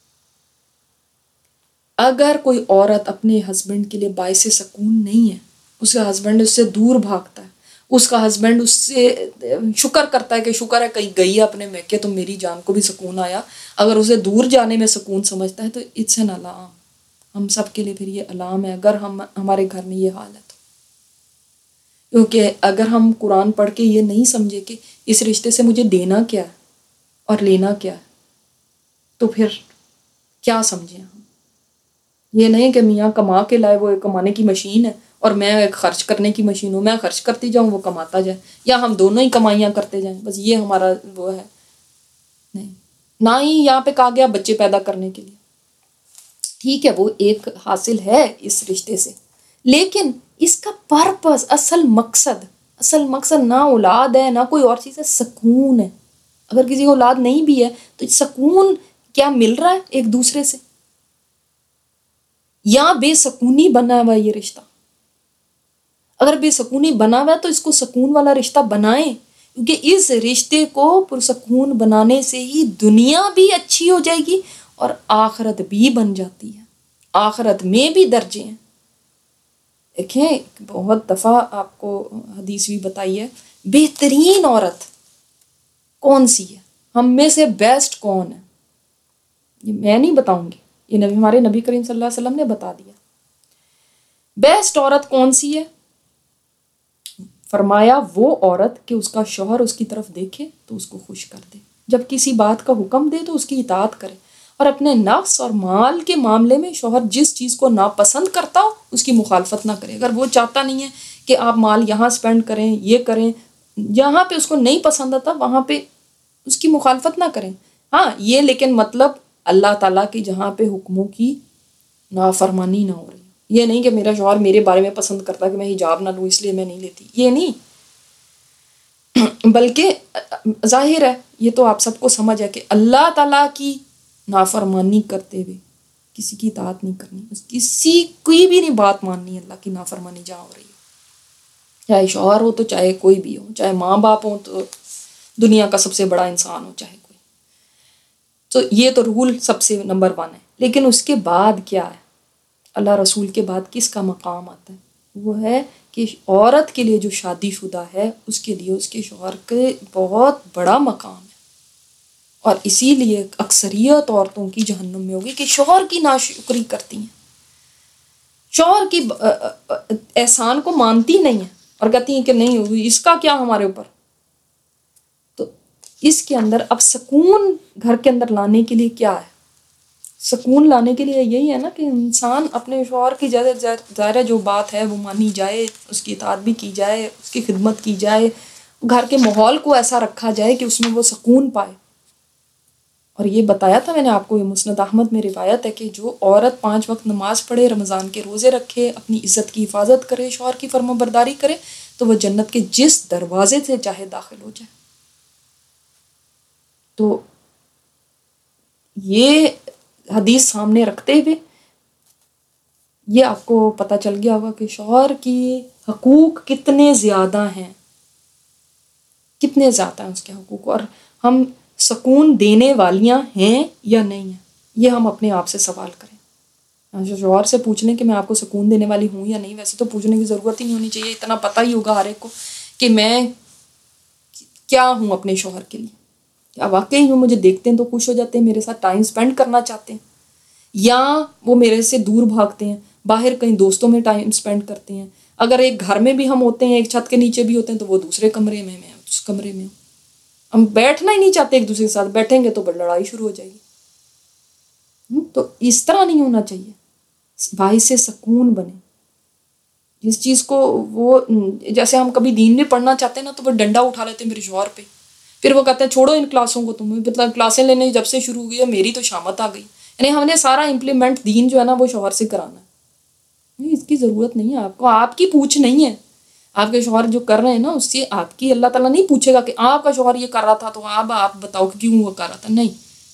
اگر کوئی عورت اپنے ہسبینڈ کے لیے باعث سکون نہیں ہے، اس کا ہسبینڈ اس سے دور بھاگتا ہے، اس کا ہسبینڈ اس سے شکر کرتا ہے کہ شکر ہے کہیں گئی ہے اپنے میکے تو میری جان کو بھی سکون آیا، اگر اسے دور جانے میں سکون سمجھتا ہے تو اٹس این الارم۔ ہم سب کے لیے پھر یہ الارم ہے اگر ہمارے گھر میں یہ حال ہے تو، کیونکہ اگر ہم قرآن پڑھ کے یہ نہیں سمجھے کہ اس رشتے سے مجھے دینا کیا ہے اور لینا کیا ہے، تو پھر کیا سمجھیں ہم؟ یہ نہیں کہ میاں کما کے لائے، وہ ایک کمانے کی مشین ہے اور میں ایک خرچ کرنے کی مشین ہوں، میں خرچ کرتی جاؤں وہ کماتا جائے، یا ہم دونوں ہی کمائیاں کرتے جائیں، بس یہ ہمارا وہ ہے۔ نہیں، نہ ہی یہاں پہ کہا گیا بچے پیدا کرنے کے لیے، ٹھیک ہے وہ ایک حاصل ہے اس رشتے سے، لیکن اس کا پرپس، اصل مقصد نہ اولاد ہے نہ کوئی اور چیز ہے، سکون ہے۔ اگر کسی کو اولاد نہیں بھی ہے تو سکون کیا مل رہا ہے ایک دوسرے سے، یا بے سکونی بنا ہوا یہ رشتہ؟ اگر بے سکونی بنا ہوا ہے تو اس کو سکون والا رشتہ بنائیں، کیونکہ اس رشتے کو پرسکون بنانے سے ہی دنیا بھی اچھی ہو جائے گی اور آخرت بھی بن جاتی ہے، آخرت میں بھی درجے ہیں۔ دیکھیں بہت دفعہ آپ کو حدیث بھی بتائی ہے، بہترین عورت کون سی ہے، ہم میں سے بیسٹ کون ہے، یہ میں نہیں بتاؤں گی، یہ ہمارے نبی کریم صلی اللہ علیہ وسلم نے بتا دیا۔ بیسٹ عورت کون سی ہے؟ فرمایا وہ عورت کہ اس کا شوہر اس کی طرف دیکھے تو اس کو خوش کر دے، جب کسی بات کا حکم دے تو اس کی اطاعت کرے، اور اپنے نفس اور مال کے معاملے میں شوہر جس چیز کو ناپسند کرتا ہو اس کی مخالفت نہ کرے۔ اگر وہ چاہتا نہیں ہے کہ آپ مال یہاں سپینڈ کریں، یہ کریں، جہاں پہ اس کو نہیں پسند آتا وہاں پہ اس کی مخالفت نہ کریں۔ ہاں یہ لیکن مطلب اللہ تعالیٰ کی جہاں پہ حکموں کی نافرمانی نہ ہو رہی. یہ نہیں کہ میرا شوہر میرے بارے میں پسند کرتا کہ میں حجاب نہ لوں اس لیے میں نہیں لیتی، یہ نہیں، بلکہ ظاہر ہے یہ تو آپ سب کو سمجھ ہے کہ اللہ تعالیٰ کی نافرمانی کرتے ہوئے کسی کی اطاعت نہیں کرنی، کسی کوئی بھی نہیں بات ماننی اللہ کی نافرمانی جہاں ہو رہی ہے، چاہے شوہر ہو تو چاہے کوئی بھی ہو، چاہے ماں باپ ہوں تو دنیا کا سب سے بڑا انسان ہو چاہے کوئی. تو یہ تو رول سب سے نمبر 1 ہے. لیکن اس کے بعد کیا ہے؟ اللہ رسول کے بعد کس کا مقام آتا ہے؟ وہ ہے کہ عورت کے لیے جو شادی شدہ ہے اس کے لیے اس کے شوہر کے بہت بڑا مقام ہے. اور اسی لیے اکثریت عورتوں کی جہنم میں ہوگی کہ شوہر کی ناشکری کرتی ہیں، شوہر کی احسان کو مانتی نہیں ہیں اور کہتی ہیں کہ نہیں ہوگی اس کا کیا ہمارے اوپر. تو اس کے اندر اب سکون گھر کے اندر لانے کے لیے کیا ہے؟ سکون لانے کے لیے یہی ہے نا کہ انسان اپنے شوہر کی ظاہر جو بات ہے وہ مانی جائے، اس کی اطاعت بھی کی جائے، اس کی خدمت کی جائے، گھر کے ماحول کو ایسا رکھا جائے کہ اس میں وہ سکون پائے. اور یہ بتایا تھا میں نے آپ کو، یہ مسند احمد میں روایت ہے کہ جو عورت 5 وقت نماز پڑھے، رمضان کے روزے رکھے، اپنی عزت کی حفاظت کرے، شوہر کی فرما برداری کرے، تو وہ جنت کے جس دروازے سے چاہے داخل ہو جائے. تو یہ حدیث سامنے رکھتے ہوئے یہ آپ کو پتہ چل گیا ہوگا کہ شوہر کی حقوق کتنے زیادہ ہیں، کتنے زیادہ ہیں اس کے حقوق، اور ہم سکون دینے والیاں ہیں یا نہیں ہیں. یہ ہم اپنے آپ سے سوال کریں. شوہر سے پوچھ لیں کہ میں آپ کو سکون دینے والی ہوں یا نہیں، ویسے تو پوچھنے کی ضرورت ہی نہیں ہونی چاہیے، اتنا پتہ ہی ہوگا ہر ایک کو کہ میں کیا ہوں اپنے شوہر کے لیے. کیا واقعی وہ مجھے دیکھتے ہیں تو خوش ہو جاتے ہیں، میرے ساتھ ٹائم سپینڈ کرنا چاہتے ہیں، یا وہ میرے سے دور بھاگتے ہیں، باہر کہیں دوستوں میں ٹائم سپینڈ کرتے ہیں. اگر ایک گھر میں بھی ہم ہوتے ہیں، ایک چھت کے نیچے بھی ہوتے ہیں، تو وہ دوسرے کمرے میں اس کمرے میں ہم بیٹھنا ہی نہیں چاہتے ایک دوسرے کے ساتھ، بیٹھیں گے تو لڑائی شروع ہو جائے گی. تو اس طرح نہیں ہونا چاہیے. باعث سے سکون بنے. جس چیز کو وہ جیسے ہم کبھی دین میں پڑھنا چاہتے ہیں نا تو وہ ڈنڈا اٹھا لیتے ہیں میرے شوہر پہ، پھر وہ کہتے ہیں چھوڑو ان کلاسوں کو، تمہیں مطلب کلاسیں لینے جب سے شروع ہوئی ہے میری تو شامت آ گئی. یعنی ہم نے سارا امپلیمنٹ دین جو ہے نا وہ شوہر سے کرانا ہے. نہیں، اس کی ضرورت نہیں ہے آپ کو، آپ کی پوچھ نہیں ہے. آپ کے شوہر جو کر رہے ہیں نا اس سے آپ کی اللہ تعالیٰ نہیں پوچھے گا کہ آپ کا شوہر یہ کر رہا تھا تو آپ بتاؤ کہ کیوں وہ کر رہا تھا. نہیں،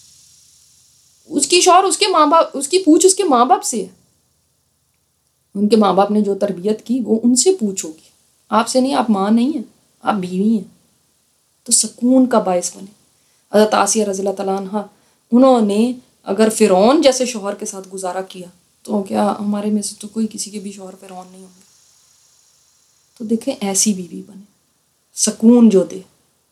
اس کی شوہر اس کے ماں باپ، اس کی پوچھ اس کے ماں باپ سے ہے. ان کے ماں باپ نے جو تربیت کی وہ ان سے پوچھو گی، آپ سے نہیں. آپ ماں نہیں ہیں، آپ بیوی ہیں. تو سکون کا باعث بنے. حضرت آسیہ رضی اللہ تعالیٰ عنہ، انہوں نے اگر فرعون جیسے شوہر کے ساتھ گزارا کیا تو کیا ہمارے میں سے تو کوئی کسی کے بھی شوہر فرعون نہیں ہوں گے. تو دیکھیں ایسی بیوی بنے، سکون جو دے.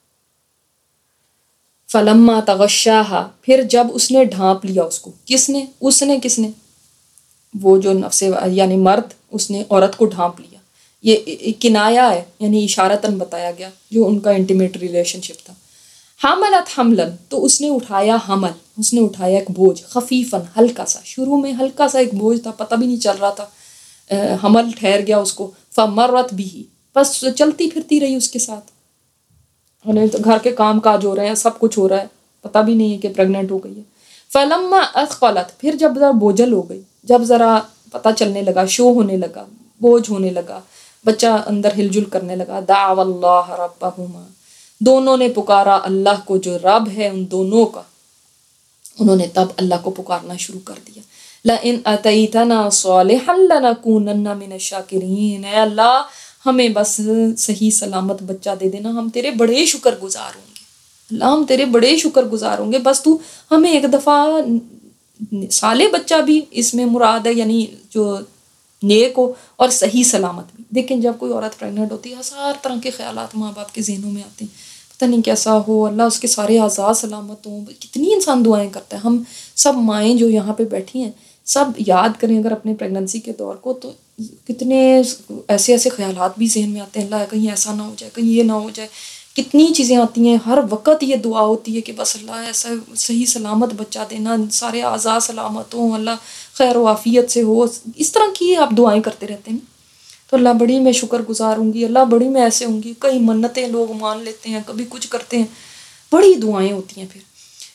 فلما تغشاها، پھر جب اس نے ڈھانپ لیا اس کو. کس نے؟ کس نے وہ جو نفس یعنی مرد، اس نے عورت کو ڈھانپ لیا. یہ کنایا ہے، یعنی اشارتاً بتایا گیا جو ان کا انٹیمیٹ ریلیشن شپ تھا. حملت حملن، تو اس نے اٹھایا حمل، اس نے اٹھایا ایک بوجھ، خفیفاً، ہلکا سا. شروع میں ہلکا سا ایک بوجھ تھا، پتہ بھی نہیں چل رہا تھا، حمل ٹھہر گیا اس کو. فمرت بھی، بس چلتی پھرتی رہی اس کے ساتھ. گھر کے کام کاج ہو رہے ہیں، سب کچھ ہو رہا ہے، پتہ بھی نہیں ہے کہ پریگننٹ ہو گئی ہے. فلما اثقلت، پھر جب ذرا بوجھل ہو گئی، جب ذرا پتہ چلنے لگا، شو ہونے لگا، بوجھ ہونے لگا، بچہ اندر ہل جل کرنے لگا. دعوا اللہ ربہما، دونوں نے پکارا اللہ کو جو رب ہے ان دونوں کا. انہوں نے تب اللہ کو پکارنا شروع کر دیا. لئن اتیتنا صالحا لنکونن من الشاکرین، اے اللہ ہمیں بس صحیح سلامت بچہ دے دینا، ہم تیرے بڑے شکر گزار ہوں گے. اللہ ہم تیرے بڑے شکر گزار ہوں گے، بس تو ہمیں ایک دفعہ صالح بچہ بھی اس میں مراد ہے، یعنی جو نیک ہو اور صحیح سلامت بھی. دیکھیں جب کوئی عورت پریگننٹ ہوتی ہے ہزار طرح کے خیالات ماں باپ کے ذہنوں میں آتے ہیں، پتہ نہیں کیسا ہو، اللہ اس کے سارے اعضاء سلامت ہوں. کتنی انسان دعائیں کرتا ہے. ہم سب مائیں جو یہاں پہ بیٹھی ہیں سب یاد کریں اگر اپنے پریگننسی کے دور کو، تو کتنے ایسے خیالات بھی ذہن میں آتے ہیں، اللہ کہیں ایسا نہ ہو جائے، کہیں یہ نہ ہو جائے. کتنی چیزیں آتی ہیں، ہر وقت یہ دعا ہوتی ہے کہ بس اللہ ایسا صحیح سلامت بچہ دینا، سارے اعضاء سلامت ہوں، اللہ خیر و عافیت سے ہو. اس طرح کی آپ دعائیں کرتے رہتے ہیں. تو اللہ بڑی میں شکر گزار ہوں گی، اللہ بڑی میں ایسے ہوں گی. کئی منتیں لوگ مان لیتے ہیں، کبھی کچھ کرتے ہیں، بڑی دعائیں ہوتی ہیں.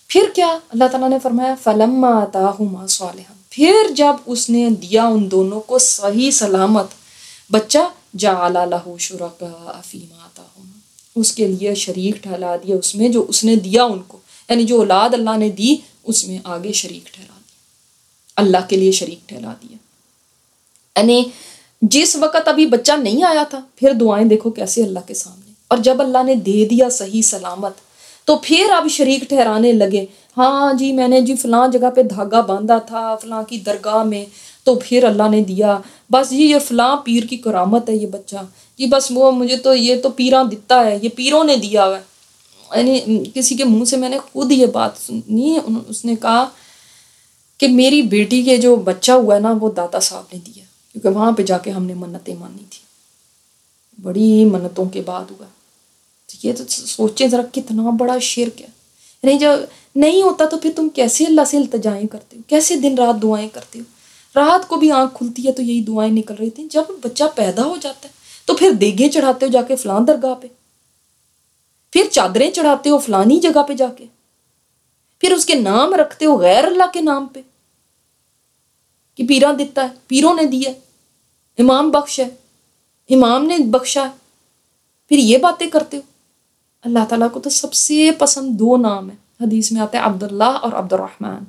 پھر کیا اللہ تعالیٰ نے فرمایا فَلَمَّا آتَاهُمَا صَالِحًا، پھر جب اس نے دیا ان دونوں کو صحیح سلامت بچہ، جَعَلَ لَهُ شُرَكَاءَ فِيمَا آتَاهُمَا، اس کے لیے شریک ٹھہرا دیا اس میں جو اس نے دیا ان کو، یعنی جو اولاد اللہ نے دی اس میں آگے شریک ٹھہرا دیا، اللہ کے لیے شریک ٹھہرا دیا۔ یعنی جس وقت ابھی بچہ نہیں آیا تھا، پھر دعائیں دیکھو کیسے اللہ کے سامنے، اور جب اللہ نے دے دیا صحیح سلامت تو پھر اب شریک ٹھہرانے لگے، ہاں جی میں نے جی فلاں جگہ پہ دھاگا باندھا تھا فلاں کی درگاہ میں، تو پھر اللہ نے دیا، بس جی یہ فلاں پیر کی کرامت ہے یہ بچہ، جی بس وہ مجھے تو یہ تو پیراں دتا ہے، یہ پیروں نے دیا ہوا ہے۔ یعنی کسی کے منہ سے میں نے خود یہ بات سنی، اس نے کہا کہ میری بیٹی کے جو بچہ ہوا ہے نا وہ داتا صاحب نے دیا، کیونکہ وہاں پہ جا کے ہم نے منتیں مانی تھی، بڑی منتوں کے بعد ہوا۔ یہ تو سوچیں ذرا کتنا بڑا شرک ہے، یعنی جب نہیں ہوتا تو پھر تم کیسے اللہ سے التجائیں کرتے ہو، کیسے دن رات دعائیں کرتے ہو؟ رات کو بھی آنکھ کھلتی ہے تو یہی دعائیں نکل رہی تھیں، جب بچہ پیدا ہو جاتا ہے تو پھر دیگیں چڑھاتے ہو جا کے فلاں درگاہ پہ، پھر چادریں چڑھاتے ہو فلانی جگہ پہ جا کے، پھر اس کے نام رکھتے ہو غیر اللہ کے نام پہ کہ پیراں دیتا ہے، پیروں نے دیا، امام بخش ہے، امام نے بخشا ہے، پھر یہ باتیں کرتے ہو۔ اللہ تعالیٰ کو تو سب سے پسند دو نام ہیں، حدیث میں آتا ہے عبداللہ اور عبد الرحمن،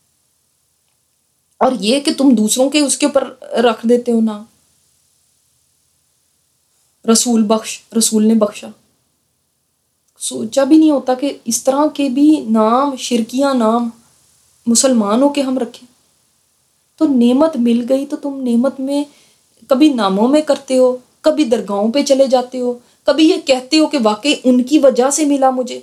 اور یہ کہ تم دوسروں کے اس کے اوپر رکھ دیتے ہو نام، رسول بخش، رسول نے بخشا، سوچا بھی نہیں ہوتا کہ اس طرح کے بھی نام شرکیاں نام مسلمانوں کے ہم رکھیں۔ تو نعمت مل گئی تو تم نعمت میں کبھی ناموں میں کرتے ہو، کبھی درگاہوں پہ چلے جاتے ہو، کبھی یہ کہتے ہو کہ واقعی ان کی وجہ سے ملا مجھے۔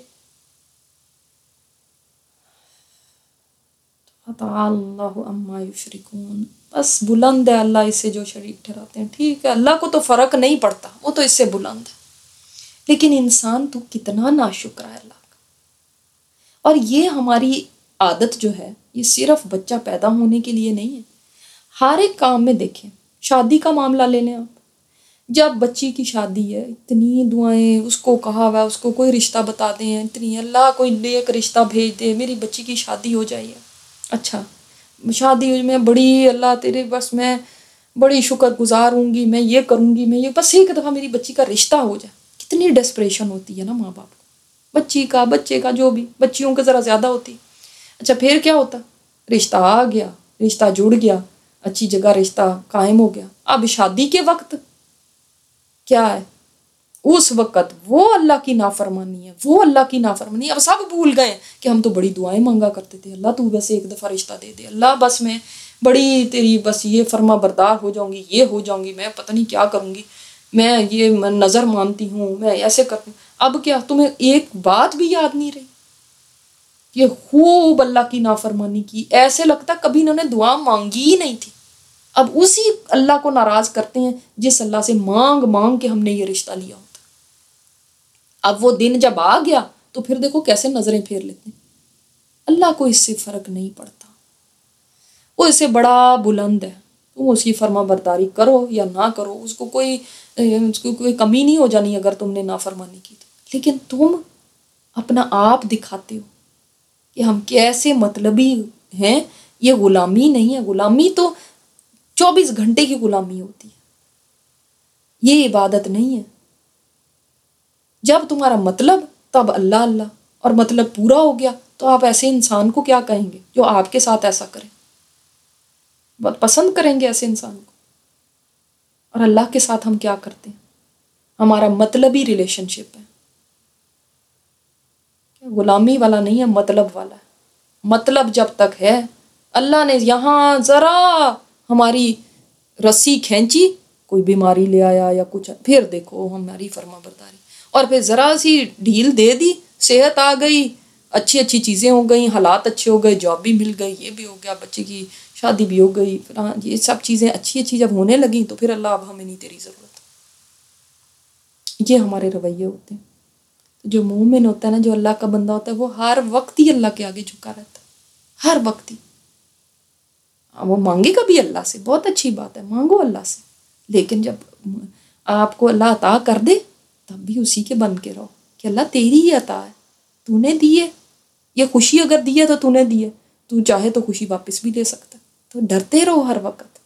تعالی اللہ عما یشرکون، بس بلند ہے اللہ اس سے جو شریک ٹھہراتے ہیں، ٹھیک ہے اللہ کو تو فرق نہیں پڑتا، وہ تو اس سے بلند ہے، لیکن انسان تو کتنا ناشکرا ہے اللہ کا۔ اور یہ ہماری عادت جو ہے یہ صرف بچہ پیدا ہونے کے لیے نہیں ہے، ہر ایک کام میں دیکھیں، شادی کا معاملہ لے لیں آپ، جب بچی کی شادی ہے اتنی دعائیں، اس کو کہا ہوا اس کو کوئی رشتہ بتا دیں، اتنی اللہ کوئی نیک رشتہ بھیج دے، میری بچی کی شادی ہو جائے، اچھا شادی میں بڑی اللہ تیرے بس میں بڑی شکر گزار ہوں گی، میں یہ کروں گی، میں یہ بس ایک دفعہ میری بچی کا رشتہ ہو جائے۔ کتنی ڈسپریشن ہوتی ہے نا ماں باپ کو، بچی کا بچے کا، جو بھی بچیوں کے ذرا زیادہ ہوتی۔ اچھا پھر کیا ہوتا، رشتہ آ گیا، رشتہ جڑ گیا، اچھی جگہ رشتہ قائم ہو گیا، اب شادی کے وقت کیا ہے، اس وقت وہ اللہ کی نافرمانی ہے، وہ اللہ کی نافرمانی، اب سب بھول گئے کہ ہم تو بڑی دعائیں مانگا کرتے تھے، اللہ تو بس ایک دفعہ رشتہ دے دے، اللہ بس میں بڑی تیری بس یہ فرما بردار ہو جاؤں گی، یہ ہو جاؤں گی، میں پتہ نہیں کیا کروں گی، میں یہ نظر مانتی ہوں، میں ایسے کرتی ہوں۔ اب کیا تمہیں ایک بات بھی یاد نہیں رہی، یہ خوب اللہ کی نافرمانی کی، ایسے لگتا کبھی انہوں نے دعا مانگی ہی نہیں تھی۔ اب اسی اللہ کو ناراض کرتے ہیں جس اللہ سے مانگ مانگ کے ہم نے یہ رشتہ لیا ہوتا۔ اب وہ دن جب آ گیا تو پھر دیکھو کیسے نظریں پھیر لیتے ہیں۔ اللہ کو اس سے فرق نہیں پڑتا، وہ اس سے بڑا بلند ہے، تم اس کی فرما برداری کرو یا نہ کرو، اس کو کوئی کمی نہیں ہو جانی اگر تم نے نافرمانی کی تو، لیکن تم اپنا آپ دکھاتے ہو کہ ہم کیسے مطلبی ہیں۔ یہ غلامی نہیں ہے، غلامی تو 24 گھنٹے کی غلامی ہوتی ہے، یہ عبادت نہیں ہے۔ جب تمہارا مطلب تب اللہ اللہ، اور مطلب پورا ہو گیا تو آپ ایسے انسان کو کیا کہیں گے جو آپ کے ساتھ ایسا کرے؟ بہت پسند کریں گے ایسے انسان کو۔ اور اللہ کے ساتھ ہم کیا کرتے ہیں، ہمارا مطلبی ریلیشن شپ ہے، غلامی والا نہیں ہے، مطلب والا ہے۔ مطلب جب تک ہے، اللہ نے یہاں ذرا ہماری رسی کھینچی، کوئی بیماری لے آیا یا کچھ، پھر دیکھو ہماری فرما برداری، اور پھر ذرا سی ڈھیل دے دی، صحت آ گئی، اچھی اچھی چیزیں ہو گئیں، حالات اچھے ہو گئے، جاب بھی مل گئی، یہ بھی ہو گیا، بچے کی شادی بھی ہو گئی، یہ سب چیزیں اچھی اچھی جب ہونے لگیں تو پھر اللہ اب ہمیں نہیں تیری ضرورت۔ یہ ہمارے رویے ہوتے ہیں۔ جو مومن ہوتا ہے نا، جو اللہ کا بندہ ہوتا ہے، وہ ہر وقت ہی اللہ کے آگے جھکا رہتا ہے، ہر وقت ہی۔ وہ مانگے گا بھی اللہ سے، بہت اچھی بات ہے، مانگو اللہ سے، لیکن جب آپ کو اللہ عطا کر دے تب بھی اسی کے بن کے رہو کہ اللہ تیری ہی عطا ہے، تو نے دیے، یہ خوشی اگر دی ہے تو تو نے دی ہے، تو چاہے تو خوشی واپس بھی لے سکتا ہے، تو ڈرتے رہو ہر وقت۔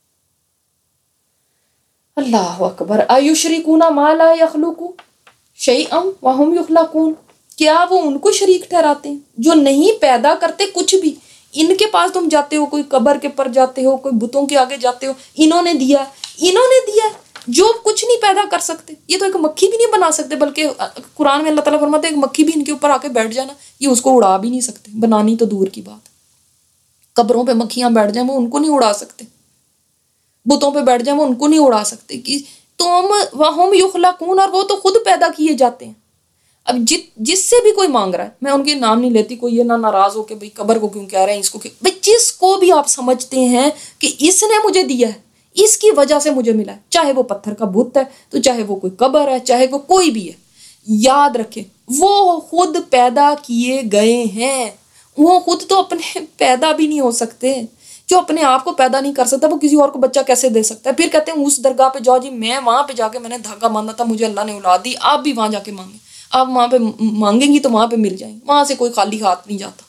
اللہ اکبر، ایشرکون ما لا یخلق شیئا وہم یخلقون، کیا وہ ان کو شریک ٹھہراتے ہیں جو نہیں پیدا کرتے کچھ بھی؟ ان کے پاس تم جاتے ہو، کوئی قبر کے پر جاتے ہو، کوئی بتوں کے آگے جاتے ہو، انہوں نے دیا، انہوں نے دیا، جو کچھ نہیں پیدا کر سکتے، یہ تو ایک مکھی بھی نہیں بنا سکتے، بلکہ قرآن میں اللہ تعالیٰ فرماتے ہیں ایک مکھی بھی ان کے اوپر آ کے بیٹھ جانا، یہ اس کو اڑا بھی نہیں سکتے، بنانی تو دور کی بات۔ قبروں پہ مکھیاں بیٹھ جائیں وہ ان کو نہیں اڑا سکتے، بتوں پہ بیٹھ جائیں وہ ان کو نہیں اڑا سکتے، کہ تم وہم یخلقون، اور وہ تو خود پیدا کیے جاتے ہیں۔ اب جس سے بھی کوئی مانگ رہا ہے، میں ان کے نام نہیں لیتی، کوئی یہ نہ ناراض ہو کہ بھئی قبر کو کیوں کہہ رہے ہیں، اس کو کیوں، بھئی جس کو بھی آپ سمجھتے ہیں کہ اس نے مجھے دیا ہے، اس کی وجہ سے مجھے ملا ہے، چاہے وہ پتھر کا بت ہے، تو چاہے وہ کوئی قبر ہے، چاہے وہ کوئی بھی ہے، یاد رکھیں وہ خود پیدا کیے گئے ہیں، وہ خود تو اپنے پیدا بھی نہیں ہو سکتے۔ جو اپنے آپ کو پیدا نہیں کر سکتا وہ کسی اور کو بچہ کیسے دے سکتا ہے؟ پھر کہتے ہیں اس درگاہ پہ جاؤ جی، میں وہاں پہ جا کے میں نے دھاگا باندھا تھا، مجھے اللہ نے اولاد دی، آپ بھی وہاں جا کے مانگیں، آپ وہاں پہ مانگیں گی تو وہاں پہ مل جائیں گے، وہاں سے کوئی خالی ہاتھ نہیں جاتا۔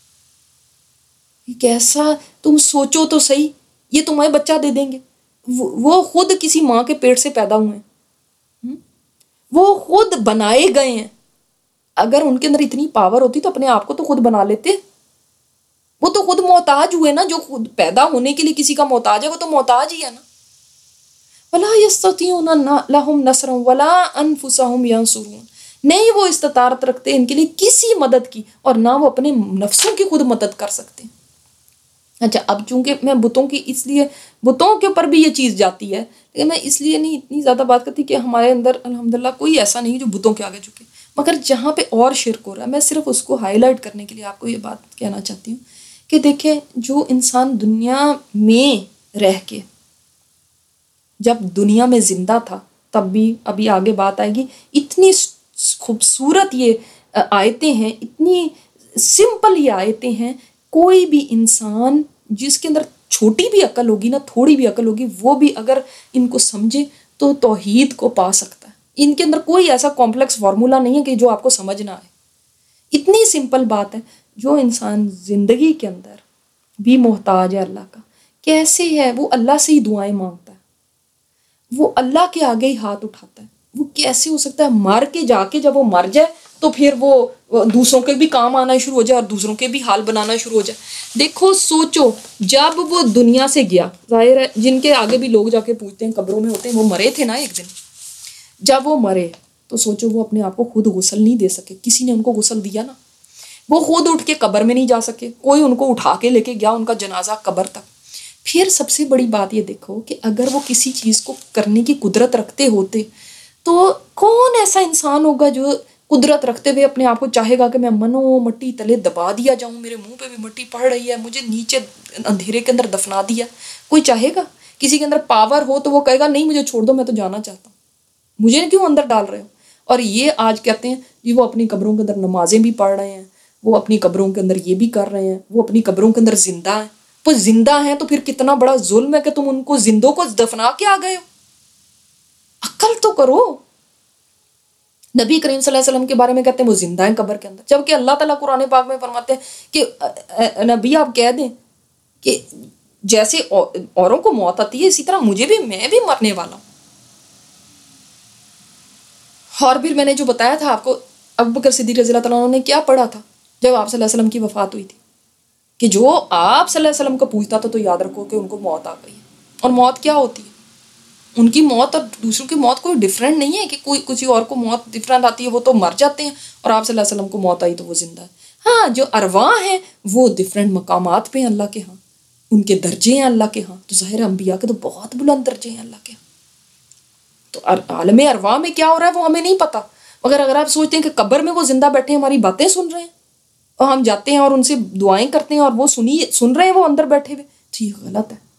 کیسا، تم سوچو تو صحیح، یہ تمہیں بچہ دے دیں گے؟ وہ خود کسی ماں کے پیٹ سے پیدا ہوئے ہیں، وہ خود بنائے گئے ہیں۔ اگر ان کے اندر اتنی پاور ہوتی تو اپنے آپ کو تو خود بنا لیتے، وہ تو خود محتاج ہوئے نا، جو خود پیدا ہونے کے لیے کسی کا محتاج ہے وہ تو محتاج ہی ہے نا۔ وَلَا يَسْتَطِيعُونَ لَهُمْ نَصْرًا وَلَا أَنفُسَهُمْ يَنصُرُونَ، نہیں وہ استطاعت رکھتے ان کے لیے کسی مدد کی، اور نہ وہ اپنے نفسوں کی خود مدد کر سکتے۔ اچھا، اب چونکہ میں بتوں کی، اس لیے بتوں کے اوپر بھی یہ چیز جاتی ہے، لیکن میں اس لیے نہیں اتنی زیادہ بات کرتی کہ ہمارے اندر الحمدللہ کوئی ایسا نہیں جو بتوں کے آگے جھکے، مگر جہاں پہ اور شرک ہو رہا ہے میں صرف اس کو ہائی لائٹ کرنے کے لیے آپ کو یہ بات کہنا چاہتی ہوں کہ دیکھیں، جو انسان دنیا میں رہ کے، جب دنیا میں زندہ تھا تب بھی، ابھی آگے بات آئے گی، اتنی خوبصورت یہ آیتیں ہیں، اتنی سمپل یہ آیتیں ہیں، کوئی بھی انسان جس کے اندر چھوٹی بھی عقل ہوگی نا، تھوڑی بھی عقل ہوگی، وہ بھی اگر ان کو سمجھے تو توحید کو پا سکتا ہے۔ ان کے اندر کوئی ایسا کمپلیکس فارمولا نہیں ہے کہ جو آپ کو سمجھ نہ آئے، اتنی سمپل بات ہے۔ جو انسان زندگی کے اندر بھی محتاج ہے اللہ کا، کیسے ہے وہ اللہ سے ہی دعائیں مانگتا ہے، وہ اللہ کے آگے ہی ہاتھ اٹھاتا ہے، وہ کیسے ہو سکتا ہے مر کے جا کے جب وہ مر جائے تو پھر وہ دوسروں کے بھی کام آنا شروع ہو جائے اور دوسروں کے بھی حال بنانا شروع ہو جائے؟ دیکھو سوچو، جب وہ دنیا سے گیا، ظاہر ہے جن کے آگے بھی لوگ جا کے پوچھتے ہیں، قبروں میں ہوتے ہیں، وہ مرے تھے نا ایک دن، جب وہ مرے تو سوچو وہ اپنے آپ کو خود غسل نہیں دے سکے، کسی نے ان کو غسل دیا نا، وہ خود اٹھ کے قبر میں نہیں جا سکے، کوئی ان کو اٹھا کے لے کے گیا ان کا جنازہ قبر تک۔ پھر سب سے بڑی بات یہ دیکھو کہ اگر وہ کسی چیز کو کرنے کی قدرت رکھتے ہوتے تو کون ایسا انسان ہوگا جو قدرت رکھتے ہوئے اپنے آپ کو چاہے گا کہ میں منو مٹی تلے دبا دیا جاؤں، میرے منہ پہ بھی مٹی پڑ رہی ہے، مجھے نیچے اندھیرے کے اندر دفنا دیا؟ کوئی چاہے گا؟ کسی کے اندر پاور ہو تو وہ کہے گا نہیں مجھے چھوڑ دو، میں تو جانا چاہتا ہوں، مجھے کیوں اندر ڈال رہے ہو؟ اور یہ آج کہتے ہیں جی وہ اپنی قبروں کے اندر نمازیں بھی پڑھ رہے ہیں، وہ اپنی قبروں کے اندر یہ بھی کر رہے ہیں، وہ اپنی قبروں کے اندر زندہ ہیں۔ وہ زندہ ہیں تو پھر کتنا بڑا ظلم ہے کہ تم ان کو زندوں کو دفنا کے آ گئے ہو، عقل تو کرو۔ نبی کریم صلی اللہ علیہ وسلم کے بارے میں کہتے ہیں وہ زندہ ہیں قبر کے اندر، جبکہ اللہ تعالیٰ قرآن پاک میں فرماتے ہیں کہ نبی آپ کہہ دیں کہ جیسے اوروں کو موت آتی ہے اسی طرح مجھے بھی، میں بھی مرنے والا ہوں۔ اور پھر میں نے جو بتایا تھا آپ کو، ابو بکر صدیق رضی اللہ تعالیٰ عنہ نے کیا پڑھا تھا جب آپ صلی اللہ علیہ وسلم کی وفات ہوئی تھی، کہ جو آپ صلی اللہ علیہ وسلم کو پوچھتا تھا تو یاد رکھو کہ ان کو موت آ گئی ہے۔ اور موت کیا ہوتی ہے؟ ان کی موت اور دوسروں کی موت کوئی ڈیفرنٹ نہیں ہے کہ کوئی کسی اور کو موت ڈیفرنٹ آتی ہے، وہ تو مر جاتے ہیں، اور آپ صلی اللہ علیہ وسلم کو موت آئی تو وہ زندہ ہے۔ ہاں، جو ارواح ہیں وہ ڈیفرنٹ مقامات پہ ہیں اللہ کے ہاں، ان کے درجے ہیں اللہ کے ہاں، تو ظاہر انبیاء کے تو بہت بلند درجے ہیں اللہ کے ہاں۔ تو عالم ارواح میں کیا ہو رہا ہے وہ ہمیں نہیں پتا، مگر اگر آپ سوچتے ہیں کہ قبر میں وہ زندہ بیٹھے ہیں ہماری باتیں سن رہے ہیں اور ہم جاتے ہیں اور ان سے دعائیں کرتے ہیں اور وہ سن رہے ہیں وہ اندر بیٹھے ہوئے، تو یہ غلط ہے۔